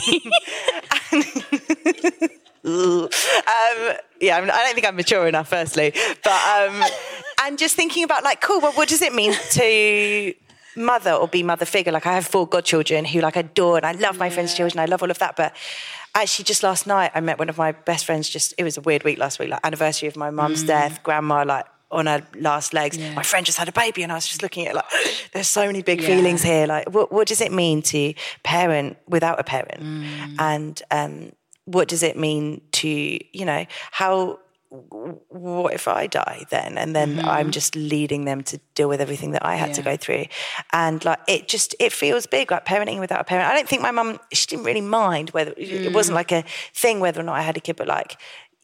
um, yeah, I, mean, I don't think I'm mature enough, firstly. But, um, and just thinking about, like, cool, well, what does it mean to mother or be mother figure? Like, I have four godchildren who, like, adore, and I love my yeah. friends' children, I love all of that, but... Actually, just last night, I met one of my best friends. Just it was a weird week last week, like anniversary of my mum's mm. death, grandma, like on her last legs. Yeah. My friend just had a baby, and I was just looking at it like, there's so many big yeah. feelings here. Like, what, what does it mean to parent without a parent? Mm. And um, what does it mean to, you know, how... what if I die then? And then mm-hmm. I'm just leading them to deal with everything that I had yeah. to go through. And like, it just, it feels big, like parenting without a parent. I don't think my mum, she didn't really mind whether, mm. it wasn't like a thing whether or not I had a kid, but like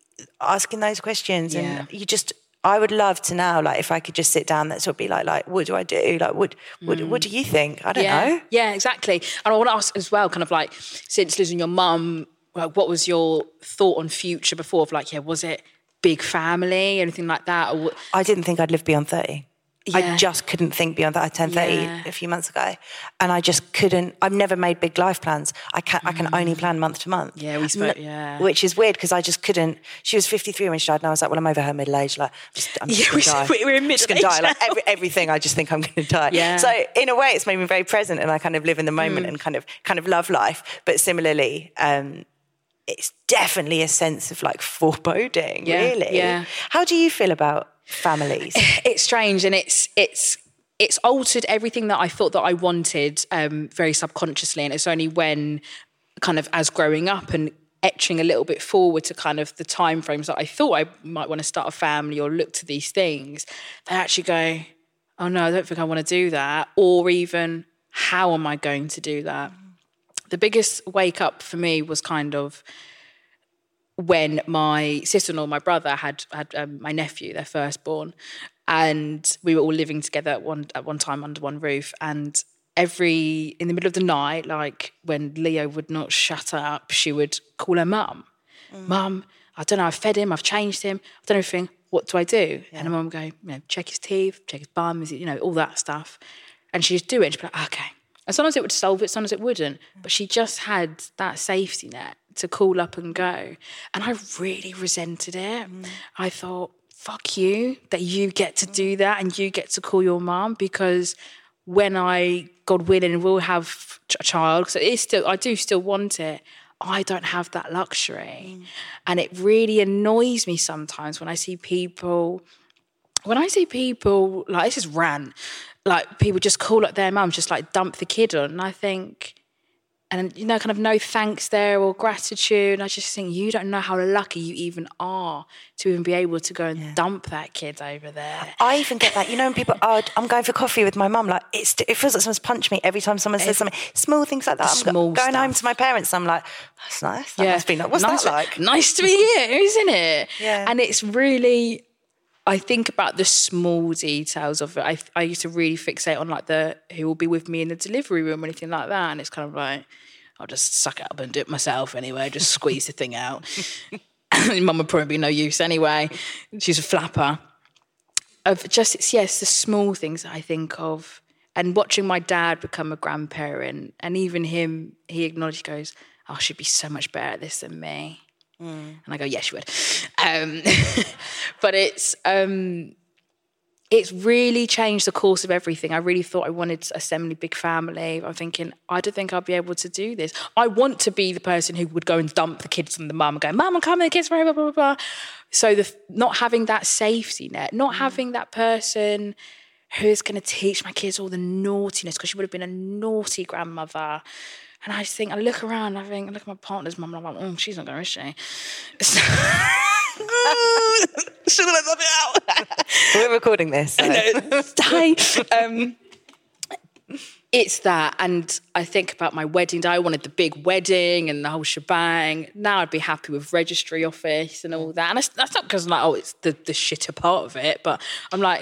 asking those questions yeah. and you just, I would love to now, like if I could just sit down, that sort of be like, like, what do I do? Like, what, what, mm. what do you think? I don't yeah. know. Yeah, exactly. And I want to ask as well, kind of like, since losing your mum, like, what was your thought on future before of like, yeah, was it big family, anything like that? Or... I didn't think I'd live beyond thirty. Yeah. I just couldn't think beyond that. I turned thirty yeah. a few months ago, and I just couldn't. I've never made big life plans. I can mm. I can only plan month to month. Yeah, we spoke. Yeah, which is weird because I just couldn't. She was fifty-three when she died, and I was like, well, I'm over her middle age. Like, just, I'm just yeah, gonna die. We were in middle age. Die. Like every, everything, I just think I'm going to die. Yeah. So in a way, it's made me very present, and I kind of live in the moment mm. and kind of kind of love life. But similarly. Um, It's definitely a sense of like foreboding, yeah, really. Yeah. How do you feel about families? It's strange, and it's it's it's altered everything that I thought that I wanted um, very subconsciously. And it's only when, kind of, as growing up and etching a little bit forward to kind of the time frames that I thought I might want to start a family or look to these things, they actually go, "Oh no, I don't think I want to do that," or even, "How am I going to do that?" The biggest wake up for me was kind of when my sister-in-law, my brother, had had um, my nephew, their firstborn, and we were all living together at one at one time under one roof. And every in the middle of the night, like when Leo would not shut up, she would call her mum. Mm. Mum, I don't know. I've fed him. I've changed him. I've done everything. What do I do? Yeah. And her mum would go, you know, check his teeth, check his bum, is it, you know, all that stuff. And she'd do it. And she'd be like, okay. And sometimes it would solve it, sometimes it wouldn't. But she just had that safety net to call up and go. And I really resented it. Mm. I thought, fuck you, that you get to do that and you get to call your mum, because when I, God willing, will have a child, because it is still, I do still want it, I don't have that luxury. Mm. And it really annoys me sometimes when I see people, when I see people, like, this is rant, like people just call up their mums, just like dump the kid on. And I think, and, you know, kind of no thanks there or gratitude. And I just think you don't know how lucky you even are to even be able to go and yeah. dump that kid over there. I even get that. You know, when people, oh, I'm going for coffee with my mum, like, it's, it feels like someone's punched me every time someone says every, something. Small things like that. I'm small going stuff. home to my parents, I'm like, that's nice. That yeah. must be nice. What's nice, that like? Nice to be here, isn't it? Yeah. And it's really... I think about the small details of it. I, I used to really fixate on like the who will be with me in the delivery room or anything like that. And it's kind of like, I'll just suck it up and do it myself anyway. Just squeeze the thing out. Mum would probably be no use anyway. She's a flapper. Of just, it's, yes, the small things that I think of. And watching my dad become a grandparent, and even him, he acknowledged, he goes, oh, she'd be so much better at this than me. Mm. And I go, yes, you would. Um, but it's um, it's really changed the course of everything. I really thought I wanted a semi big family. I'm thinking, I don't think I'll be able to do this. I want to be the person who would go and dump the kids on the mum and go, Mum, I'm coming, the kids, blah, blah, blah, blah. So the, not having that safety net, not mm. having that person who's going to teach my kids all the naughtiness, because she would have been a naughty grandmother. And I just think, I look around, I think, I look at my partner's mum, and I'm like, oh, she's not going, is she? So, should have let that out. We're recording this. So. I know. Um, it's that, and I think about my wedding day. I wanted the big wedding and the whole shebang. Now I'd be happy with registry office and all that. And that's, that's not because I'm like, oh, it's the, the shitter part of it. But I'm like,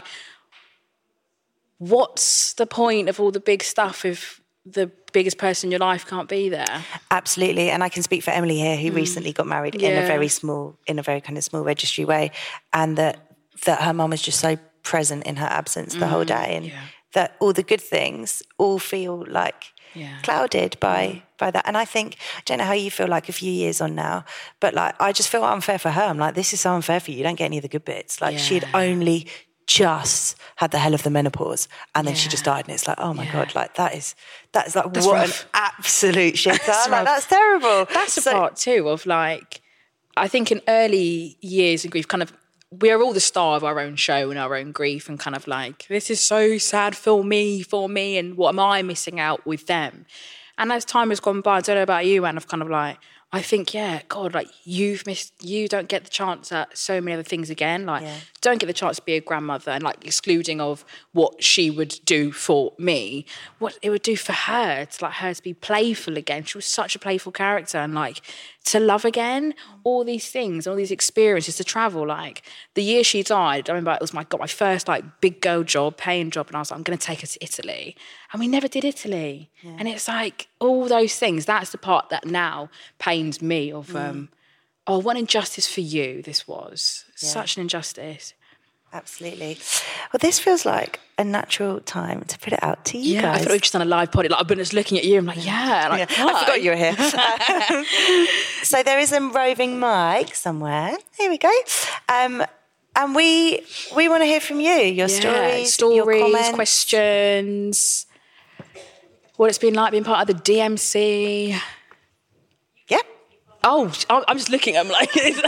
what's the point of all the big stuff if the biggest person in your life can't be there? Absolutely. And I can speak for Emily here, who mm. recently got married yeah. in a very small, in a very kind of small registry way. And that that her mum was just so present in her absence the mm. whole day. And yeah. that all the good things all feel like yeah. clouded by mm. by that. And I think, I don't know how you feel like a few years on now, but like, I just feel unfair for her. I'm like, this is so unfair for you. You don't get any of the good bits. Like yeah. she had only just had the hell of the menopause, and then yeah. she just died, and it's like, oh my yeah. god, like that is that is like that's what rough. An absolute shitter. That's like, that's terrible. That's so, a part too of like, I think in early years in grief, kind of we're all the star of our own show and our own grief, and kind of like, this is so sad for me, for me, and what am I missing out with them? And as time has gone by, I don't know about you, Anne, I've kind of like, I think, yeah, God, like you've missed, you don't get the chance at so many other things again. Like, yeah. don't get the chance to be a grandmother, and like excluding of what she would do for me, what it would do for her, to like her to be playful again. She was such a playful character, and like to love again, all these things, all these experiences, to travel. Like the year she died, I remember it was my got my first like big girl job, paying job, and I was like, I'm going to take her to Italy, and we never did Italy. Yeah. And it's like all those things. That's the part that now pains me. Of mm. um, oh, what injustice for you this was. Yeah. Such an injustice. Absolutely. Well, this feels like a natural time to put it out to you yeah, guys. I thought we were just on a live pod. Like, I've been just looking at you. I'm like, yeah. Like, yeah. I forgot you were here. So there is a roving mic somewhere. Here we go. Um, and we we want to hear from you. Your yeah, stories, stories, your comments. questions. What it's been like being part of the D M C. Yeah. Oh, I'm just looking at them like this.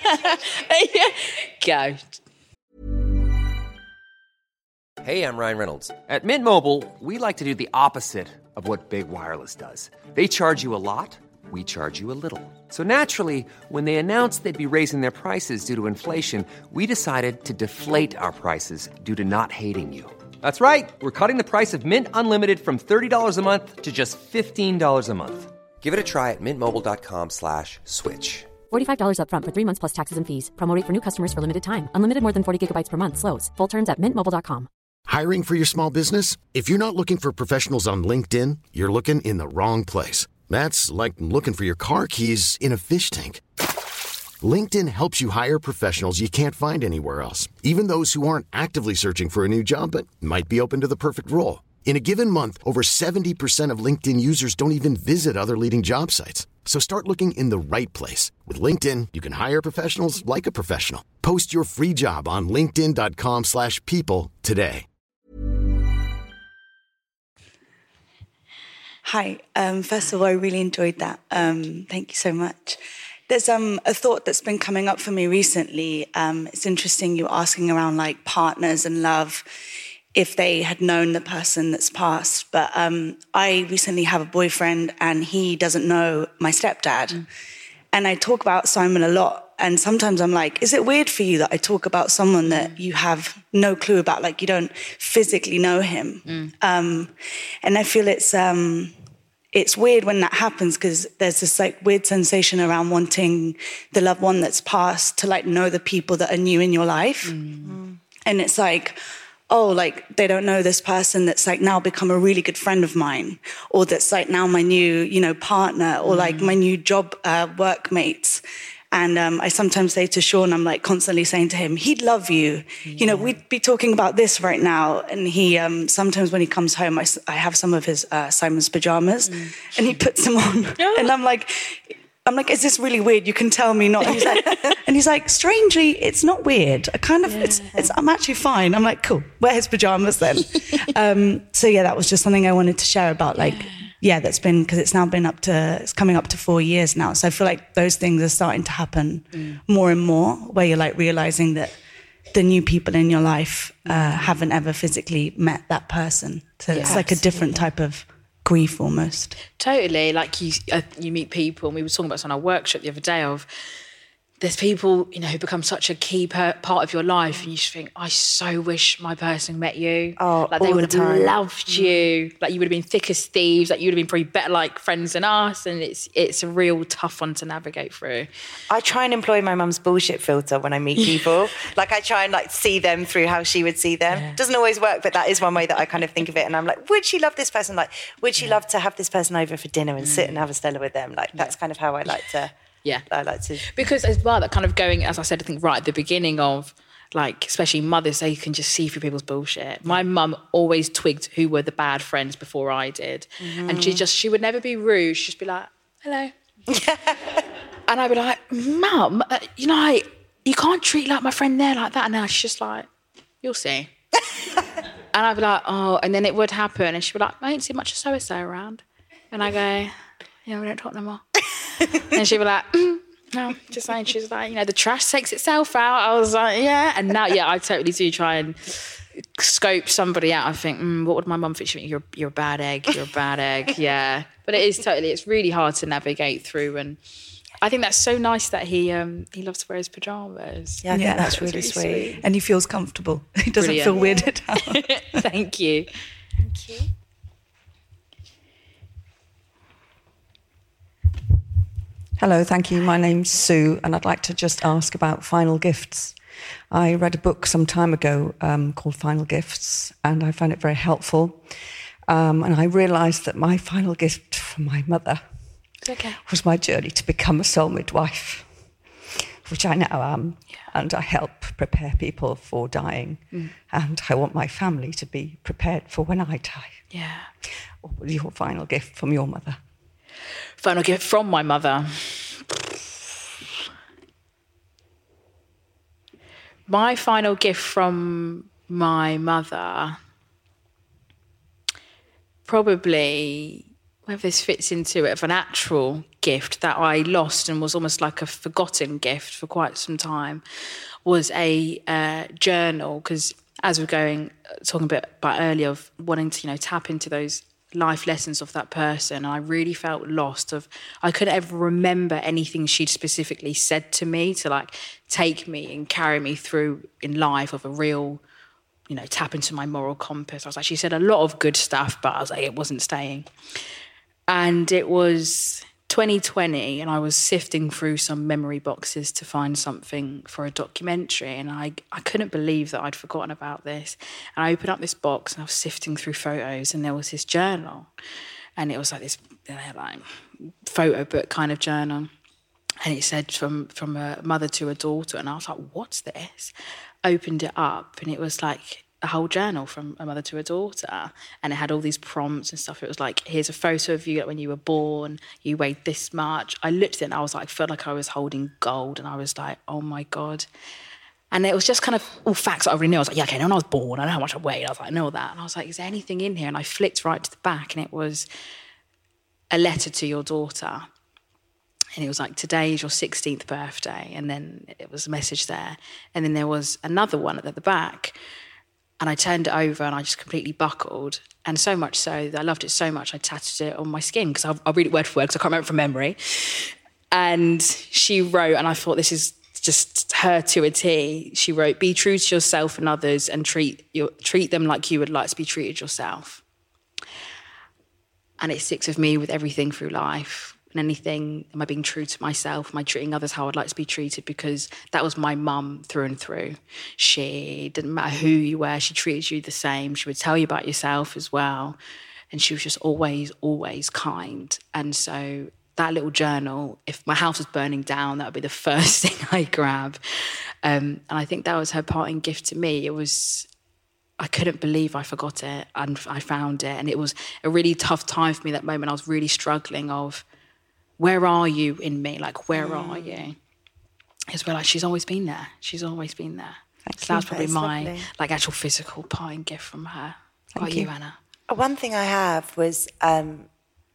Go. Hey, I'm Ryan Reynolds. At Mint Mobile, we like to do the opposite of what Big Wireless does. They charge you a lot, we charge you a little. So naturally, when they announced they'd be raising their prices due to inflation, we decided to deflate our prices due to not hating you. That's right. We're cutting the price of Mint Unlimited from thirty dollars a month to just fifteen dollars a month. Give it a try at mintmobile.com slash switch. forty-five dollars up front for three months plus taxes and fees. Promo rate for new customers for limited time. Unlimited more than forty gigabytes per month. Slows full terms at mint mobile dot com. Hiring for your small business? If you're not looking for professionals on LinkedIn, you're looking in the wrong place. That's like looking for your car keys in a fish tank. LinkedIn helps you hire professionals you can't find anywhere else, even those who aren't actively searching for a new job but might be open to the perfect role. In a given month, over seventy percent of LinkedIn users don't even visit other leading job sites. So start looking in the right place. With LinkedIn, you can hire professionals like a professional. Post your free job on linkedin.com slash people today. Hi. Um, first of all, I really enjoyed that. Um, thank you so much. There's um, a thought that's been coming up for me recently. Um, it's interesting you asking around like partners and love. if they had known the person that's passed. But um, I recently have a boyfriend and he doesn't know my stepdad. Mm. And I talk about Simon a lot. And sometimes I'm like, is it weird for you that I talk about someone that you have no clue about, like you don't physically know him? Mm. Um, and I feel it's um, it's weird when that happens, because there's this like weird sensation around wanting the loved one that's passed to like know the people that are new in your life. Mm. And it's like, oh, like they don't know this person that's like now become a really good friend of mine, or that's like now my new, you know, partner, or mm. like my new job uh, workmates. And um, I sometimes say to Sean, I'm like constantly saying to him, he'd love you. Yeah. You know, we'd be talking about this right now. And he, um, sometimes when he comes home, I, I have some of his uh, Simon's pajamas mm. and he puts them on. And I'm like, I'm like, is this really weird? You can tell me not. And he's like, and he's like, strangely, it's not weird. I kind of, yeah. it's, it's, I'm actually fine. I'm like, cool, wear his pajamas then. um, so yeah, that was just something I wanted to share about, like, yeah. Yeah, that's been, because it's now been up to, it's coming up to four years now. So I feel like those things are starting to happen mm. more and more, where you're like realizing that the new people in your life uh, mm. haven't ever physically met that person. So yes. it's like a different type of grief almost. Totally. Like you, uh, you meet people, and we were talking about this on our workshop the other day of, there's people, you know, who become such a key per- part of your life, and you just think, I so wish my person met you. Oh, like they would have the loved you. Like you would have been thick as thieves. Like you would have been probably better like friends than us. And it's it's a real tough one to navigate through. I try and employ my mum's bullshit filter when I meet people. Like I try and like see them through how she would see them. Yeah. Doesn't always work, but that is one way that I kind of think of it. And I'm like, would she love this person? Like, would she yeah. love to have this person over for dinner and mm. sit and have a Stella with them? Like that's yeah. kind of how I like to. Yeah, I like to. Because as well, that kind of going, as I said, I think right at the beginning of, like, especially mothers, they can just see through people's bullshit. My mum always twigged who were the bad friends before I did. Mm-hmm. And she just, she would never be rude. She'd just be like, hello. And I'd be like, Mum, uh, you know, I, you can't treat like my friend there like that. And now she's just like, you'll see. And I'd be like, oh, and then it would happen. And she'd be like, I ain't seen much of so-and-so around. And I go, yeah, we don't talk no more. And she'd be like, mm, no, just saying. She's like, you know, the trash takes itself out. I was like, yeah. And now, yeah, I totally do try and scope somebody out. I think, mm, what would my mum think? She think, you're, you're a bad egg. You're a bad egg. Yeah. But it is totally, it's really hard to navigate through. And I think that's so nice that he um, he loves to wear his pajamas. Yeah, I think yeah, that's, that's really, really sweet. sweet. And he feels comfortable. He doesn't Brilliant. feel weirded out. Thank you. Thank you. Hello, thank you. My name's Sue, and I'd like to just ask about final gifts. I read a book some time ago um, called Final Gifts, and I found it very helpful. Um, and I realised that my final gift from my mother okay. was my journey to become a soul midwife, which I now am. Yeah. And I help prepare people for dying. Mm. And I want my family to be prepared for when I die. Yeah. What was your final gift from your mother? Final gift from my mother. My final gift from my mother, probably, whether this fits into it, of an actual gift that I lost and was almost like a forgotten gift for quite some time, was a uh, journal. Because as we're going, talking a bit about earlier of wanting to, you know, tap into those life lessons of that person, I really felt lost. Of I couldn't ever remember anything she'd specifically said to me to like take me and carry me through in life, of a real, you know, tap into my moral compass. I was like, she said a lot of good stuff, but I was like, it wasn't staying. And it was twenty twenty, and I was sifting through some memory boxes to find something for a documentary, and I, I couldn't believe that I'd forgotten about this. And I opened up this box, and I was sifting through photos, and there was this journal, and it was like this like photo book kind of journal, and it said from from a mother to a daughter, and I was like, what's this? Opened it up, and it was like a whole journal from a mother to a daughter, and it had all these prompts and stuff. It was like, here's a photo of you like when you were born, you weighed this much. I looked at it and I was like, I felt like I was holding gold, and I was like, oh my God. And it was just kind of all facts that I already knew. I was like, yeah, okay, when I was born, I know how much I weighed. I was like, I know that. And I was like, is there anything in here? And I flicked right to the back, and it was a letter to your daughter. And it was like, today is your sixteenth birthday. And then it was a message there. And then there was another one at the back. And I turned it over and I just completely buckled. And so much so that I loved it so much, I tattooed it on my skin because I'll, I'll read it word for word because I can't remember it from memory. And she wrote, and I thought this is just her to a T. She wrote, "Be true to yourself and others and treat your, treat them like you would like to be treated yourself." And it sticks with me with everything through life. And anything, am I being true to myself? Am I treating others how I'd like to be treated? Because that was my mum through and through. She, didn't matter who you were, she treated you the same. She would tell you about yourself as well. And she was just always, always kind. And so that little journal, if my house was burning down, that would be the first thing I grab. Um, and I think that was her parting gift to me. It was, I couldn't believe I forgot it and I found it. And it was a really tough time for me that moment. I was really struggling of, where are you in me? Like, where mm. are you? It's where like, she's always been there. She's always been there. Thank so that was probably That's my lovely. like actual physical parting gift from her. What about you, Anna? One thing I have was, um,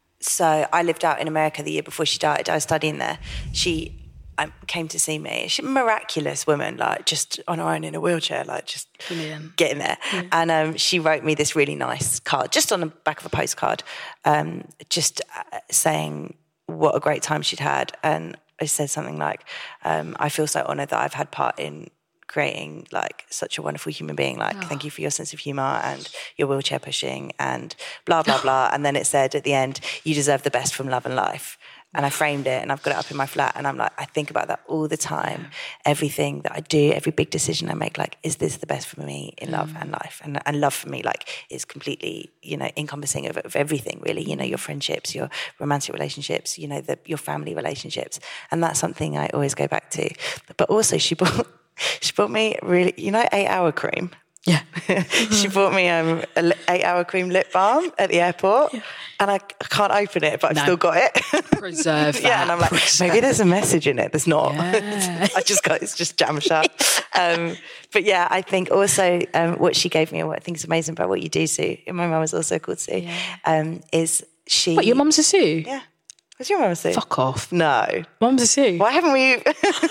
so I lived out in America the year before she died. I was studying there. She um, came to see me. She's a miraculous woman, like just on her own in a wheelchair, like just Brilliant. getting there. Yeah. And um, she wrote me this really nice card, just on the back of a postcard, um, just uh, saying what a great time she'd had. And it said something like, um, I feel so honoured that I've had part in creating like such a wonderful human being. Like, oh. thank you for your sense of humour and your wheelchair pushing and blah, blah, blah. And then it said at the end, you deserve the best from love and life. And I framed it and I've got it up in my flat and I'm like, I think about that all the time. Yeah. Everything that I do, every big decision I make, like, is this the best for me in love mm. and life? And, and love for me, like, is completely, you know, encompassing of, of everything, really. You know, your friendships, your romantic relationships, you know, the, your family relationships. And that's something I always go back to. But also she bought, she bought me really, you know, eight hour cream. Yeah. She bought me um, an eight hour cream lip balm at the airport. Yeah. And I, I can't open it, but I've no. still got it. Preserve that. Yeah, and I'm like, Preserve. maybe there's a message in it. There's not. Yeah. I just got, it's just jam shut. Um, but yeah, I think also um, what she gave me and what I think is amazing about what you do, Sue, and my mum is also called Sue, yeah. um, is she... What, your mum's a Sue? Yeah. What's your mum a Sue? Fuck off. No. Mum's a Sue. Why haven't we...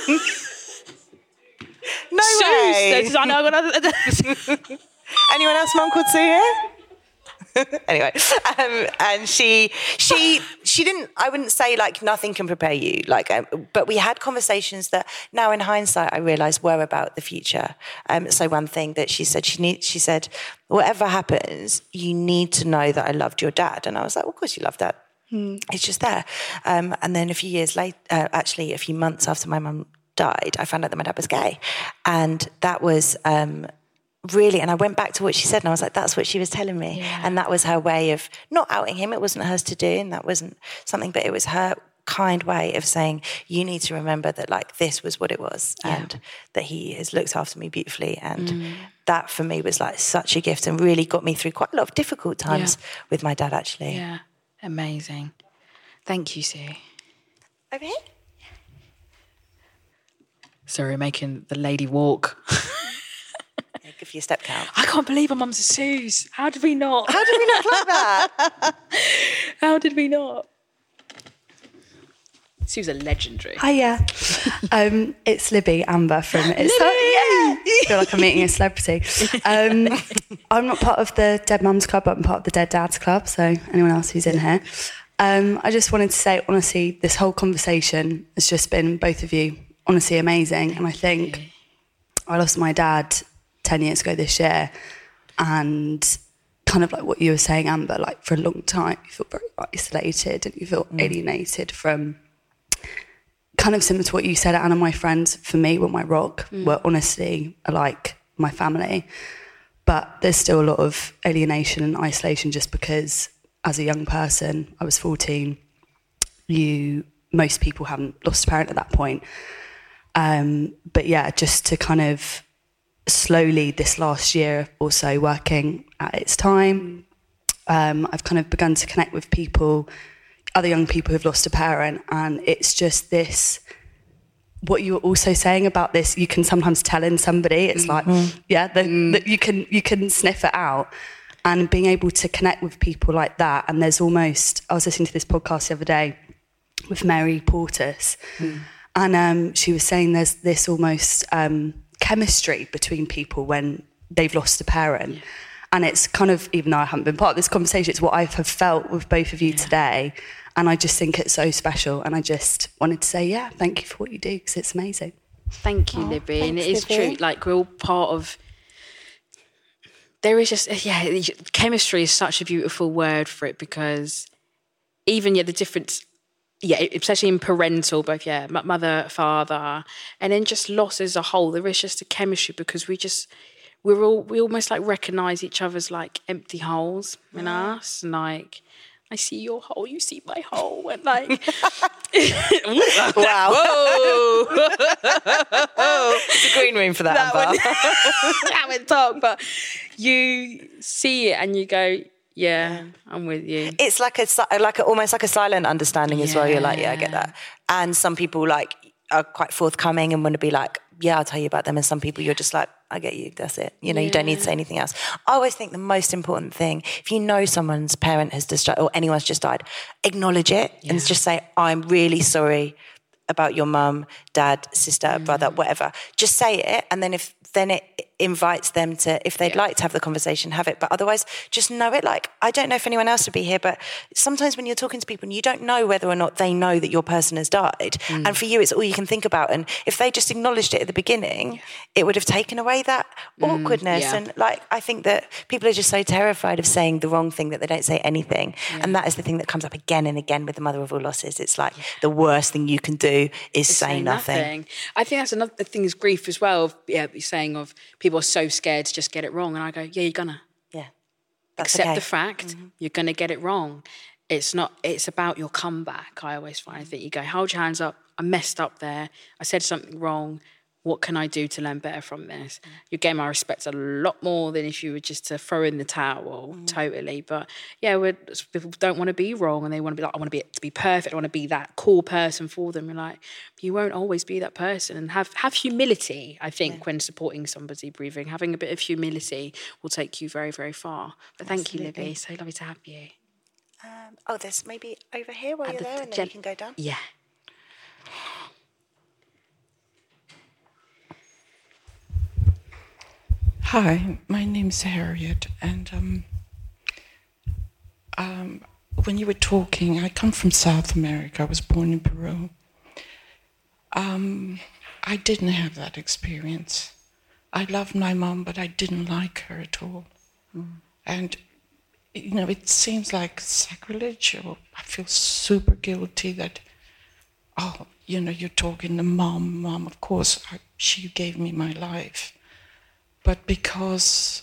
No Sue, way. I know. Anyone else mum called Sue here? Anyway, um, and she, she, she didn't, I wouldn't say like nothing can prepare you, like, um, but we had conversations that now in hindsight, I realise were about the future. Um, so one thing that she said, she need, she said, whatever happens, you need to know that I loved your dad. And I was like, well, of course you love that. Mm. It's just there. Um, and then a few years later, uh, actually a few months after my mum died, I found out that my dad was gay. And that was, um, really, and I went back to what she said and I was like, that's what she was telling me. Yeah. And that was her way of not outing him. It wasn't hers to do and that wasn't something, but it was her kind way of saying, you need to remember that like this was what it was yeah. and that he has looked after me beautifully. And mm. that for me was like such a gift and really got me through quite a lot of difficult times yeah. with my dad actually. Yeah, amazing. Thank you, Sue. Over here? Sorry, making the lady walk. Good for your step count. I can't believe our mum's a Sue's. How did we not? How did we not like that? How did we not? Sue's a legendary. Hiya. um, it's Libby Amber from... It's so, yeah. I feel like I'm meeting a celebrity. Um, I'm not part of the Dead Mums Club, but I'm part of the Dead Dads Club, so anyone else who's in here. Um, I just wanted to say, honestly, this whole conversation has just been, both of you, honestly amazing. And I think I lost my dad ten years ago this year, and kind of like what you were saying, Amber, like for a long time you feel very isolated and you feel mm. alienated from, kind of similar to what you said, Anna. My friends for me were my rock, mm. were honestly like my family, but there's still a lot of alienation and isolation just because as a young person, I was fourteen, you most people haven't lost a parent at that point, um, but yeah, just to kind of slowly this last year or so working at It's Time, um, I've kind of begun to connect with people, other young people who've lost a parent, and it's just this, what you were also saying about this, you can sometimes tell in somebody, it's mm-hmm. like, yeah, that mm. you can you can sniff it out, and being able to connect with people like that, and there's almost, I was listening to this podcast the other day with Mary Portas, mm. and um, she was saying there's this almost... Um, chemistry between people when they've lost a parent. Yeah. And it's kind of, even though I haven't been part of this conversation, it's what I have felt with both of you yeah. today. And I just think it's so special. And I just wanted to say, yeah, thank you for what you do, because it's amazing. Thank you, oh, Libby. Thanks, and it is Libby. true, like, we're all part of... There is just, yeah, chemistry is such a beautiful word for it, because even, yeah, the difference... Yeah, especially in parental, both, yeah, mother, father, and then just loss as a whole. There is just a chemistry, because we just... We're all, we almost like recognise each other's like empty holes in yeah. us. And like, I see your hole, you see my hole. And like, wow. Whoa. It's a green room for that. That one, that would talk, but you see it and you go, yeah, I'm with you. It's like a, like a, almost like a silent understanding as yeah. well. You're like, yeah, I get that. And some people like are quite forthcoming and want to be like, yeah, I'll tell you about them. And some people you're just like, I get you, that's it. You know, yeah. you don't need to say anything else. I always think the most important thing, if you know someone's parent has just died or anyone's just died, acknowledge it yeah. and just say, I'm really sorry about your mum, dad, sister, mm. brother, whatever. Just say it, and then if then it invites them to, if they'd yeah. like to have the conversation, have it. But otherwise, just know it. Like, I don't know if anyone else would be here, but sometimes when you're talking to people and you don't know whether or not they know that your person has died, mm. and for you, it's all you can think about. And if they just acknowledged it at the beginning, yeah. it would have taken away that mm. awkwardness. Yeah. And like, I think that people are just so terrified of saying the wrong thing that they don't say anything. Yeah. And that is the thing that comes up again and again with the mother of all losses. It's like yeah. the worst thing you can do is say, say nothing. nothing. I think that's another thing is grief as well. Yeah, you're saying of people are so scared to just get it wrong. And I go, yeah, you're gonna. Yeah. Accept okay. the fact mm-hmm. you're gonna get it wrong. It's not, it's about your comeback. I always find that you go, hold your hands up. I messed up there. I said something wrong. What can I do to learn better from this? Mm. You gain my respect a lot more than if you were just to throw in the towel, mm. totally. But yeah, we're, people don't want to be wrong and they want to be like, I want to be to be perfect. I want to be that cool person for them. You're like, you won't always be that person. And have, have humility, I think, yeah. when supporting somebody grieving. Having a bit of humility will take you very, very far. But thank Absolutely. you, Libby. So lovely to have you. Um, oh, there's maybe over here while At you're the, there and the, then you can go down. Yeah. Hi, my name's Harriet, and um, um, when you were talking, I come from South America. I was born in Peru. Um, I didn't have that experience. I loved my mom, but I didn't like her at all. Mm. And, you know, it seems like sacrilege, or I feel super guilty that, oh, you know, you're talking to mom, mom, of course, I, she gave me my life. But because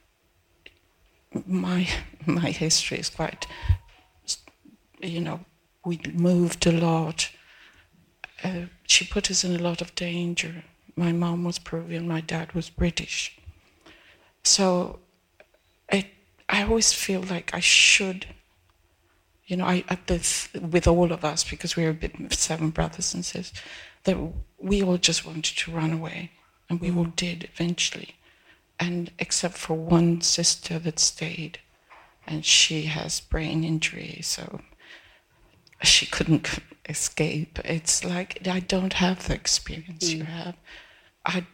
my my history is quite, you know, we moved a lot. Uh, she put us in a lot of danger. My mom was Peruvian, my dad was British. So it, I always feel like I should, you know, I, I with all of us, because we were a bit, seven brothers and sisters, that we all just wanted to run away, and we all did eventually. And except for one sister that stayed, and she has brain injury, so she couldn't escape. It's like, I don't have the experience mm. you have. I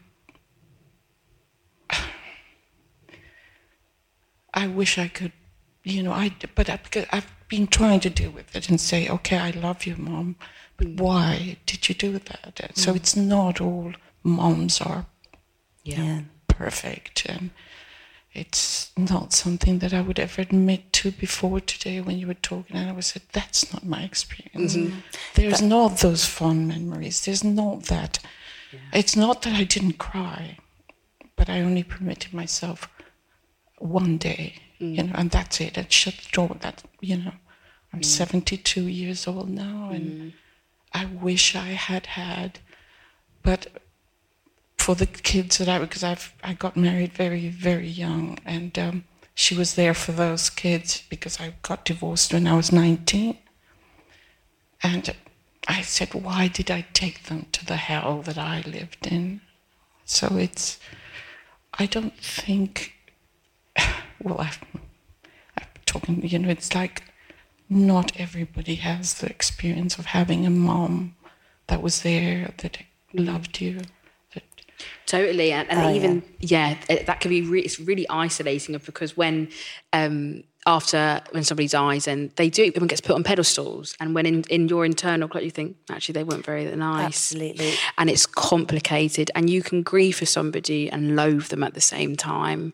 I wish I could, you know, I, but I, because I've been trying to deal with it and say, okay, I love you, Mom, but mm. why did you do that? Mm. So it's not all moms are yeah. Yeah. perfect, and it's not something that I would ever admit to before today when you were talking, and I was said, that's not my experience. Mm-hmm. There's but, not those fond memories. There's not that. Yeah. It's not that I didn't cry, but I only permitted myself one day, mm. you know, and that's it. And shut the door. That, you know, I'm mm. seventy-two years old now, and mm. I wish I had had, but for the kids that I, because I've, I got married very, very young, and um, she was there for those kids because I got divorced when I was nineteen. And I said, why did I take them to the hell that I lived in? So it's, I don't think, well, I've, I'm talking, you know, it's like not everybody has the experience of having a mom that was there, that loved you. Totally, and, and Oh, even yeah, it, that can be re- it's really isolating because when um, after when somebody dies and they do, everyone gets put on pedestals, and when in, in your internal clock you think actually they weren't very nice, Absolutely, and it's complicated, and you can grieve for somebody and loathe them at the same time,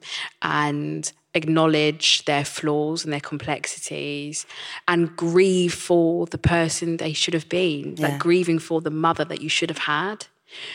and acknowledge their flaws and their complexities, and grieve for the person they should have been, Yeah. like grieving for the mother that you should have had.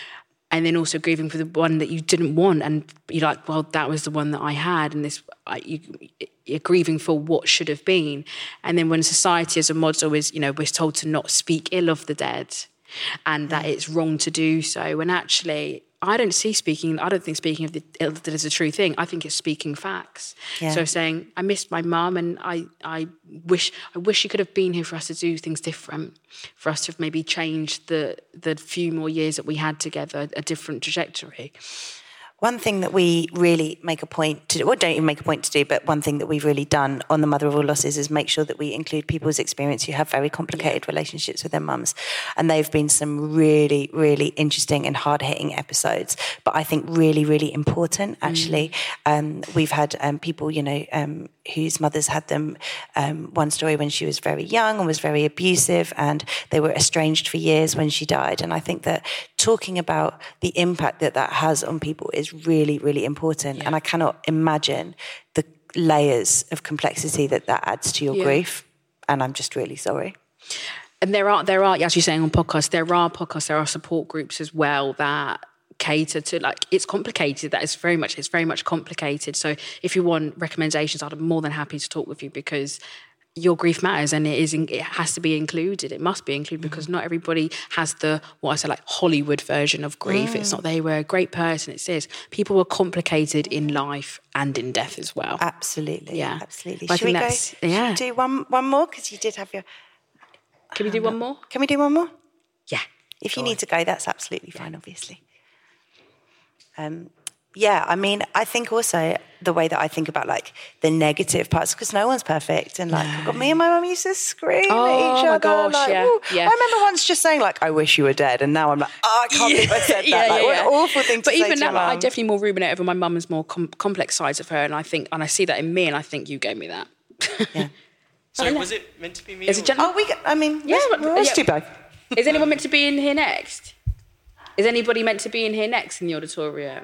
And then also grieving for the one that you didn't want, and you're like, well, that was the one that I had, and this, I, you, you're grieving for what should have been. And then when society as a model is, you know, we're told to not speak ill of the dead, and that it's wrong to do so. And actually, I don't see speaking, I don't think speaking of the ill of the dead is a true thing. I think it's speaking facts. Yeah. So saying, I missed my mum, and I, I wish I wish you could have been here for us to do things different, for us to have maybe changed the the few more years that we had together, a different trajectory. One thing that we really make a point to do, or don't even make a point to do, but one thing that we've really done on the Mother of All Losses is make sure that we include people's experience who have very complicated yeah. relationships with their mums. And they've been some really, really interesting and hard-hitting episodes, but I think really, really important, actually. Mm. Um, we've had um, people, you know, um, whose mothers had them, um, one story when she was very young and was very abusive, and they were estranged for years when she died. And I think that talking about the impact that that has on people is really, really important. Yeah. And I cannot imagine the layers of complexity that that adds to your yeah. grief. And I'm just really sorry. And there are, there are, as you're saying on podcasts, there are podcasts, there are support groups as well that cater to, like, it's complicated. That is very much, it's very much complicated. So if you want recommendations, I'm more than happy to talk with you, because your grief matters, and it is, it has to be included. It must be included, because not everybody has the, what I say, like Hollywood version of grief. Mm. It's not they were a great person. It says people were complicated in life and in death as well. Absolutely. Yeah. Absolutely. But Should we go? Yeah. Should we do one one more? Because you did have your. Can we do one more? Can we do one more? Yeah. If you need to go, that's absolutely fine. Obviously. Um. Yeah, I mean, I think also the way that I think about, like, the negative parts, because no one's perfect. And, like, no. God, me and my mum used to scream oh, at each my other. Gosh, like, yeah, yeah. I remember once just saying, like, I wish you were dead. And now I'm like, oh, I can't yeah. believe I said that. yeah, like, yeah, what yeah. an awful thing to but say even to now, your I mum. definitely more ruminate over my mum's more com- complex sides of her. And I think, and I see that in me, and I think you gave me that. Yeah. So was it meant to be me? Is it oh, we, I mean, yeah, we'll yeah. do both. Is anyone meant to be in here next? Is anybody meant to be in here next in the auditorium?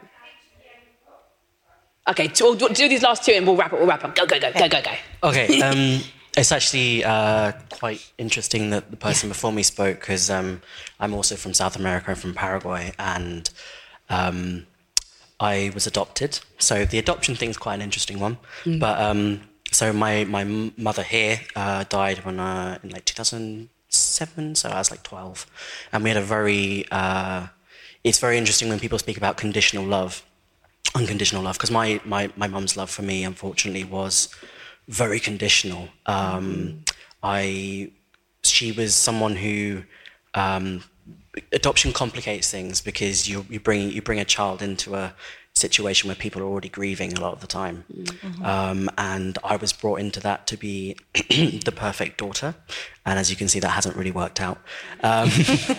Okay, so we'll do these last two and we'll wrap up. We'll wrap up. Go, go, go, go, go, go. Okay, um, it's actually uh, quite interesting that the person before me spoke, because um, I'm also from South America. I'm from Paraguay, and um, I was adopted. So the adoption thing's quite an interesting one. Mm. But um, so my my mother here uh, died when uh, in like two thousand seven, so I was like twelve, and we had a very. Uh, it's very interesting when people speak about conditional love. Unconditional love, because my, my, my mum's love for me, unfortunately, was very conditional. Um, I, she was someone who, um, adoption complicates things, because you you bring you bring a child into a situation where people are already grieving a lot of the time, mm-hmm. um, and I was brought into that to be the perfect daughter, and as you can see, that hasn't really worked out, um,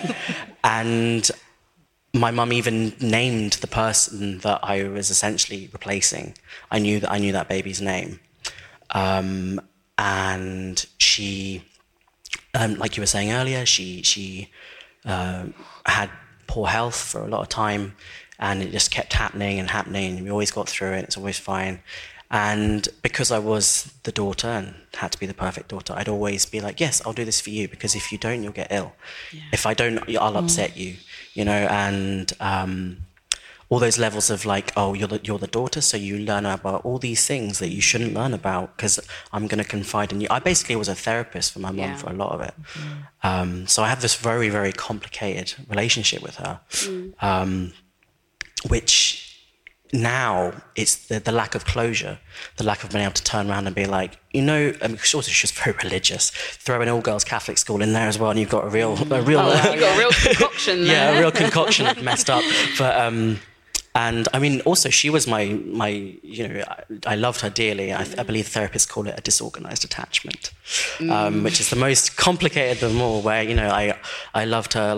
and. My mum even named the person that I was essentially replacing. I knew that I knew that baby's name, um, and she, um, like you were saying earlier, she she uh, had poor health for a lot of time, and it just kept happening and happening. And we always got through it. It's always fine. And because I was the daughter and had to be the perfect daughter, I'd always be like, yes, I'll do this for you, because if you don't, you'll get ill. Yeah. If I don't, I'll upset mm. you, you know, and um, all those levels of like, oh, you're the, you're the daughter, so you learn about all these things that you shouldn't learn about because I'm going to confide in you. I basically was a therapist for my mum yeah. for a lot of it. Mm. Um, so I have this very, very complicated relationship with her, mm. um, which... Now it's the, the lack of closure, the lack of being able to turn around and be like, you know, I mean, also she's very religious. Throw an all-girls Catholic school in there as well, and you've got a real, a real, oh, wow. You've got a real concoction there. Yeah, a real concoction of messed up. But um, and I mean, also she was my my, you know, I, I loved her dearly. I, I believe therapists call it a disorganized attachment, mm. um, which is the most complicated of them all. Where you know, I I loved her like.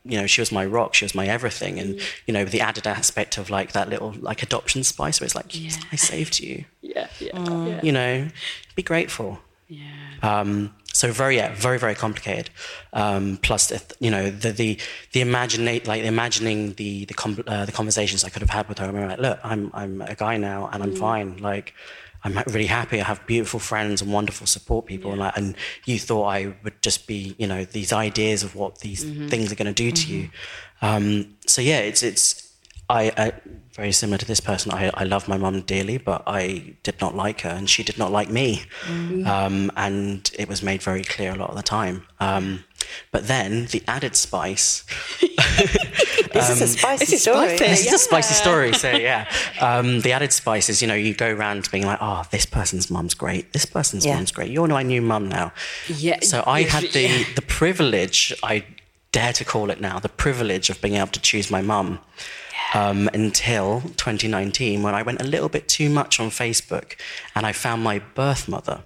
you know, she was my rock, she was my everything. And, you know, the added aspect of like that little like adoption spice where it's like, yeah. I saved you. Yeah, yeah, mm. yeah. You know, be grateful. Yeah. Um, so very, yeah, very, very complicated. Um, plus, you know, the the the imaginate, like imagining the the com- uh, the conversations I could have had with her. I'm like, look, I'm I'm a guy now, and I'm mm. fine. Like, I'm really happy. I have beautiful friends and wonderful support people, yeah. and like, and you thought I would just be, you know, these ideas of what these mm-hmm. things are going to do to mm-hmm. you. Um, so yeah, it's it's. I, I very similar to this person. I, I love my mum dearly, but I did not like her, and she did not like me. Mm. Um, and it was made very clear a lot of the time. Um, but then the added spice. this um, is a spicy this story. Is this yeah. is a spicy story. So yeah, um, the added spice is, you know, you go around being like, oh, this person's mum's great. This person's yeah. mum's great. You're my new mum now. Yeah. So I had the yeah. the privilege. I dare to call it now the privilege of being able to choose my mum. Um, until twenty nineteen, when I went a little bit too much on Facebook and I found my birth mother.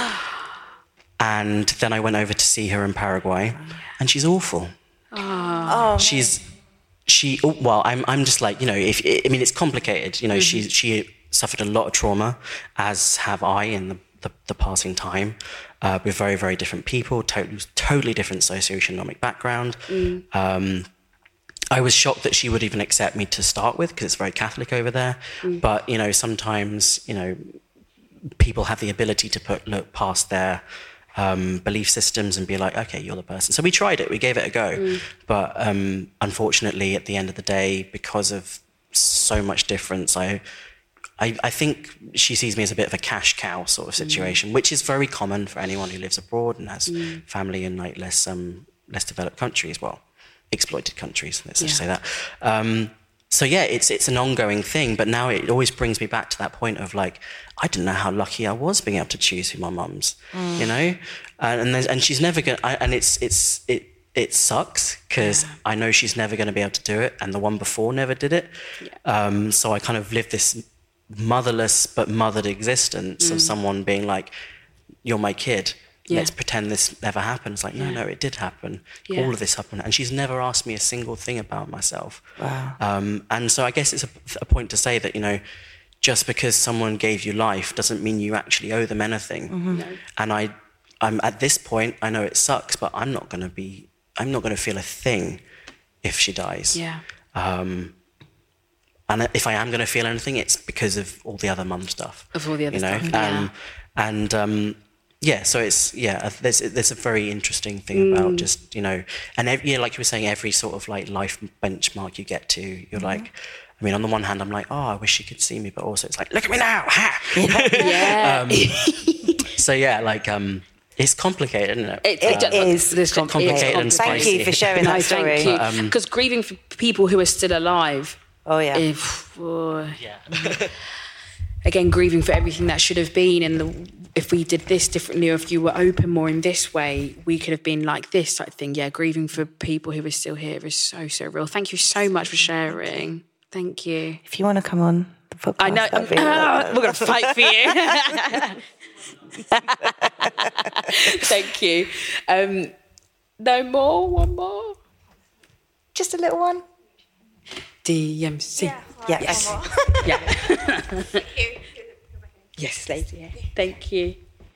And then I went over to see her in Paraguay, and she's awful. Oh. She's, she, well, I'm I'm just like, you know, if I mean, it's complicated. You know, mm-hmm. she she suffered a lot of trauma, as have I in the, the, the passing time. Uh, we're very, very different people, totally, totally different socioeconomic background. Mm. Um, I was shocked that she would even accept me to start with, because it's very Catholic over there. Mm. But, you know, sometimes, you know, people have the ability to put look past their um, belief systems and be like, okay, you're the person. So we tried it, we gave it a go. Mm. But um, unfortunately, at the end of the day, because of so much difference, I, I, I think she sees me as a bit of a cash cow sort of situation, mm. which is very common for anyone who lives abroad and has mm. family in like less um, less developed countries. Well, exploited countries, let's just yeah. say that. Um, so yeah, it's it's an ongoing thing, but now it always brings me back to that point of like, I didn't know how lucky I was being able to choose who my mum's, mm. you know, and and, and she's never gonna, I, and it's it's it it sucks because yeah. I know she's never going to be able to do it, and the one before never did it. Yeah. Um, so I kind of lived this motherless but mothered existence mm. of someone being like, "You're my kid." Yeah. Let's pretend this never happened. It's like, no, yeah. no, it did happen. Yeah. All of this happened. And she's never asked me a single thing about myself. Wow. Um, and so I guess it's a, a point to say that, you know, just because someone gave you life doesn't mean you actually owe them anything. Mm-hmm. No. And I, I'm at this point, I know it sucks, but I'm not going to be, I'm not going to feel a thing if she dies. Yeah. Um, and if I am going to feel anything, it's because of all the other mum stuff. Of all the other you know? stuff, um, yeah. And, um, yeah, so it's, yeah, there's there's a very interesting thing mm. about just, you know, and every, yeah, like you were saying, every sort of like life benchmark you get to, you're mm-hmm. like, I mean, on the one hand, I'm like, oh, I wish she could see me, but also it's like, look at me now, ha! Yeah. um, so yeah, like, um, it's complicated, isn't it? It, it um, is. It's complicated, it's complicated and spicy. Thank you for sharing that no, story. Thank you. Because um, grieving for people who are still alive. Oh, yeah. If, oh, yeah. Again, grieving for everything that should have been, and the, if we did this differently, or if you were open more in this way, we could have been like this type of thing. Yeah, grieving for people who are still here is so, so real. Thank you so much for sharing. Thank you. If you want to come on the podcast, I know. Um, uh, we're going to fight for you. Thank you. Um, no more? One more? Just a little one? D M C. Yeah. Yeah. Yes. Yeah. Yes, lady. Thank you.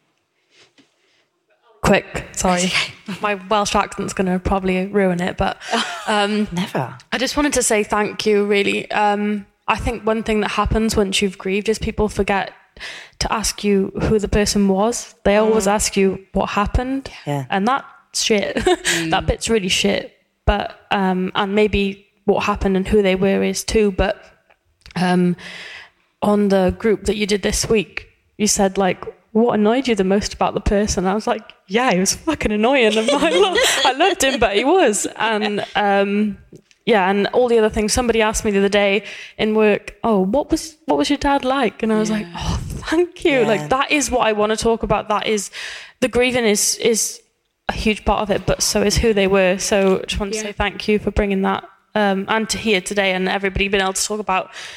Quick, sorry. My Welsh accent's going to probably ruin it, but... Um, Never. I just wanted to say thank you, really. Um, I think one thing that happens once you've grieved is people forget to ask you who the person was. They always ask you what happened. Yeah. And that's shit. Mm. That bit's really shit. But, um, and maybe what happened and who they were is too, but um, on the group that you did this week, you said, like, what annoyed you the most about the person? I was like, yeah, he was fucking annoying. And I, lo- I loved him, but he was. And um, yeah, and all the other things. Somebody asked me the other day in work, oh, what was what was your dad like? And I was yeah. like, oh, thank you. Yeah. Like, that is what I want to talk about. That is, the grieving is is a huge part of it, but so is who they were. So I just want to yeah. say thank you for bringing that. Um, and to hear today and everybody being able to talk about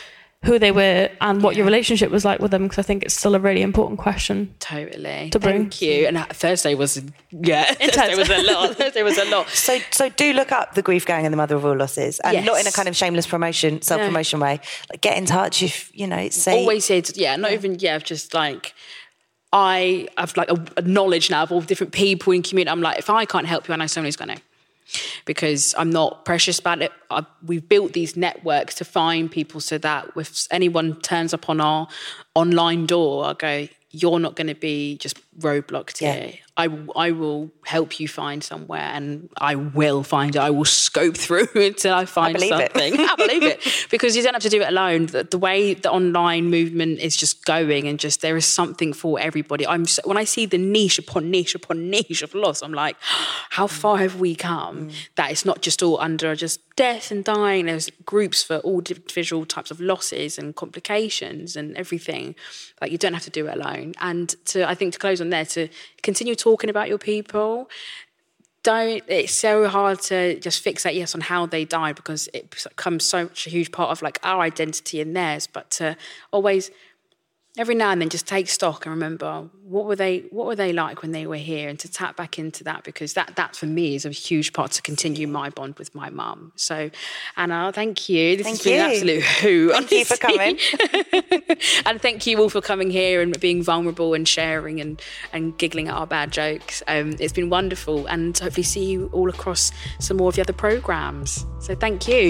who they were and what yeah. your relationship was like with them, because I think it's still a really important question. Totally. To bring. Thank you. And Thursday was, yeah, Thursday was a lot. Thursday was a lot. So so do look up The Grief Gang and The Mother of All Losses, and yes. not in a kind of shameless promotion, self-promotion no. way. Like, get in touch if, you know, say... Always said, yeah, not even, yeah, just like... I have like a, a knowledge now of all different people in community. I'm like, if I can't help you, I know someone who's going to. Because I'm not precious about it. I, we've built these networks to find people so that if anyone turns up on our online door, I go, you're not going to be just roadblocked yeah. here. I, I will help you find somewhere, and I will find it. I will scope through until I find I something. I believe it. Because you don't have to do it alone. The, the way the online movement is just going, and just there is something for everybody. I'm so, when I see the niche upon niche upon niche of loss, I'm like, how far have we come? Mm. That it's not just all under just death and dying. There's groups for all individual types of losses and complications and everything. Like, you don't have to do it alone. And to I think to close on there, to continue talking about your people. Don't, it's so hard to just fixate, yes, on how they died, because it becomes such a huge part of like our identity and theirs, but to always, every now and then, just take stock and remember what were they what were they like when they were here, and to tap back into that, because that that for me is a huge part to continue my bond with my mum. So, Anna, thank you. This thank has been you. an absolute hoot. Thank honestly. you for coming. And thank you all for coming here and being vulnerable and sharing and, and giggling at our bad jokes. Um, it's been wonderful, and hopefully see you all across some more of the other programmes. So thank you.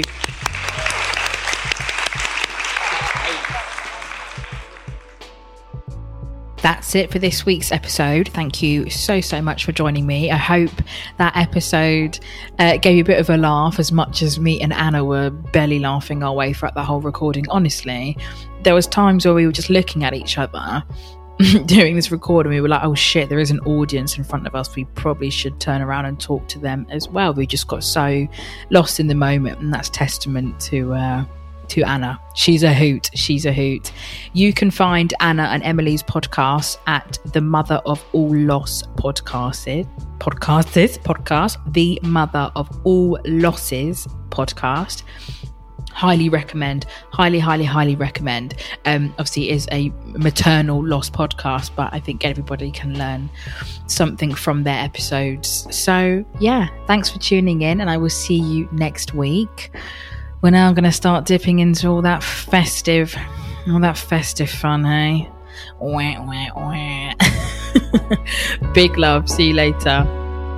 That's it for this week's episode. Thank you so, so much for joining me. I hope that episode uh, gave you a bit of a laugh, as much as me and Anna were barely laughing our way throughout the whole recording. Honestly, there was times where we were just looking at each other doing this recording. We were like, oh shit, there is an audience in front of us. We probably should turn around and talk to them as well. We just got so lost in the moment, and that's testament to... Uh, to Anna. She's a hoot. She's a hoot. You can find Anna and Emily's podcast at the Mother of All Loss podcast. Podcasted podcast. The Mother of All Losses podcast. Highly recommend. Highly, highly, highly recommend. Um, obviously, it is a maternal loss podcast, but I think everybody can learn something from their episodes. So, yeah, thanks for tuning in, and I will see you next week. We're now going to start dipping into all that festive, all that festive fun, hey? Wah, wah, wah. Big love. See you later.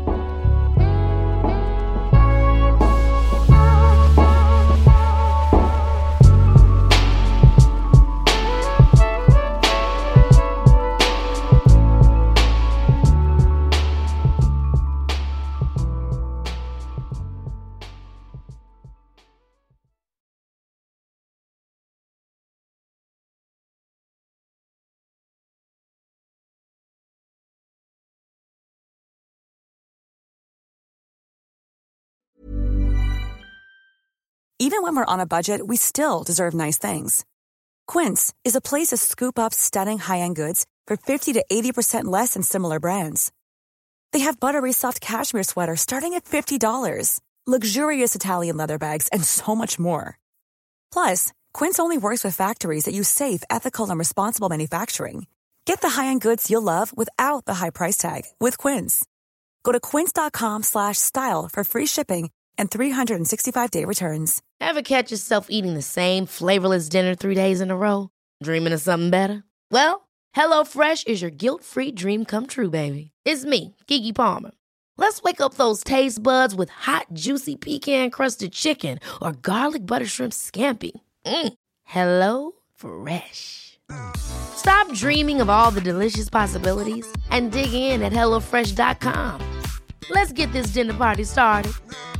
Even when we're on a budget, we still deserve nice things. Quince is a place to scoop up stunning high-end goods for fifty to eighty percent less than similar brands. They have buttery soft cashmere sweaters starting at fifty dollars, luxurious Italian leather bags, and so much more. Plus, Quince only works with factories that use safe, ethical, and responsible manufacturing. Get the high-end goods you'll love without the high price tag with Quince. Go to quince.com slash style for free shipping and three sixty-five day returns. Ever catch yourself eating the same flavorless dinner three days in a row? Dreaming of something better? Well, HelloFresh is your guilt-free dream come true, baby. It's me, Keke Palmer. Let's wake up those taste buds with hot, juicy pecan-crusted chicken or garlic butter shrimp scampi. Mm. Hello Fresh. Stop dreaming of all the delicious possibilities and dig in at hello fresh dot com. Let's get this dinner party started.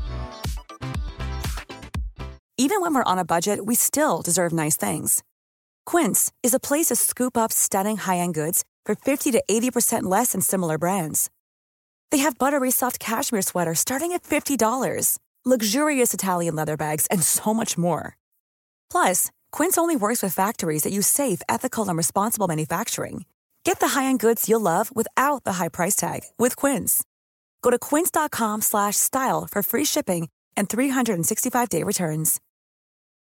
Even when we're on a budget, we still deserve nice things. Quince is a place to scoop up stunning high-end goods for fifty to eighty percent less than similar brands. They have buttery soft cashmere sweaters starting at fifty dollars, luxurious Italian leather bags, and so much more. Plus, Quince only works with factories that use safe, ethical, and responsible manufacturing. Get the high-end goods you'll love without the high price tag with Quince. Go to quince.com slash style for free shipping and three sixty-five day returns.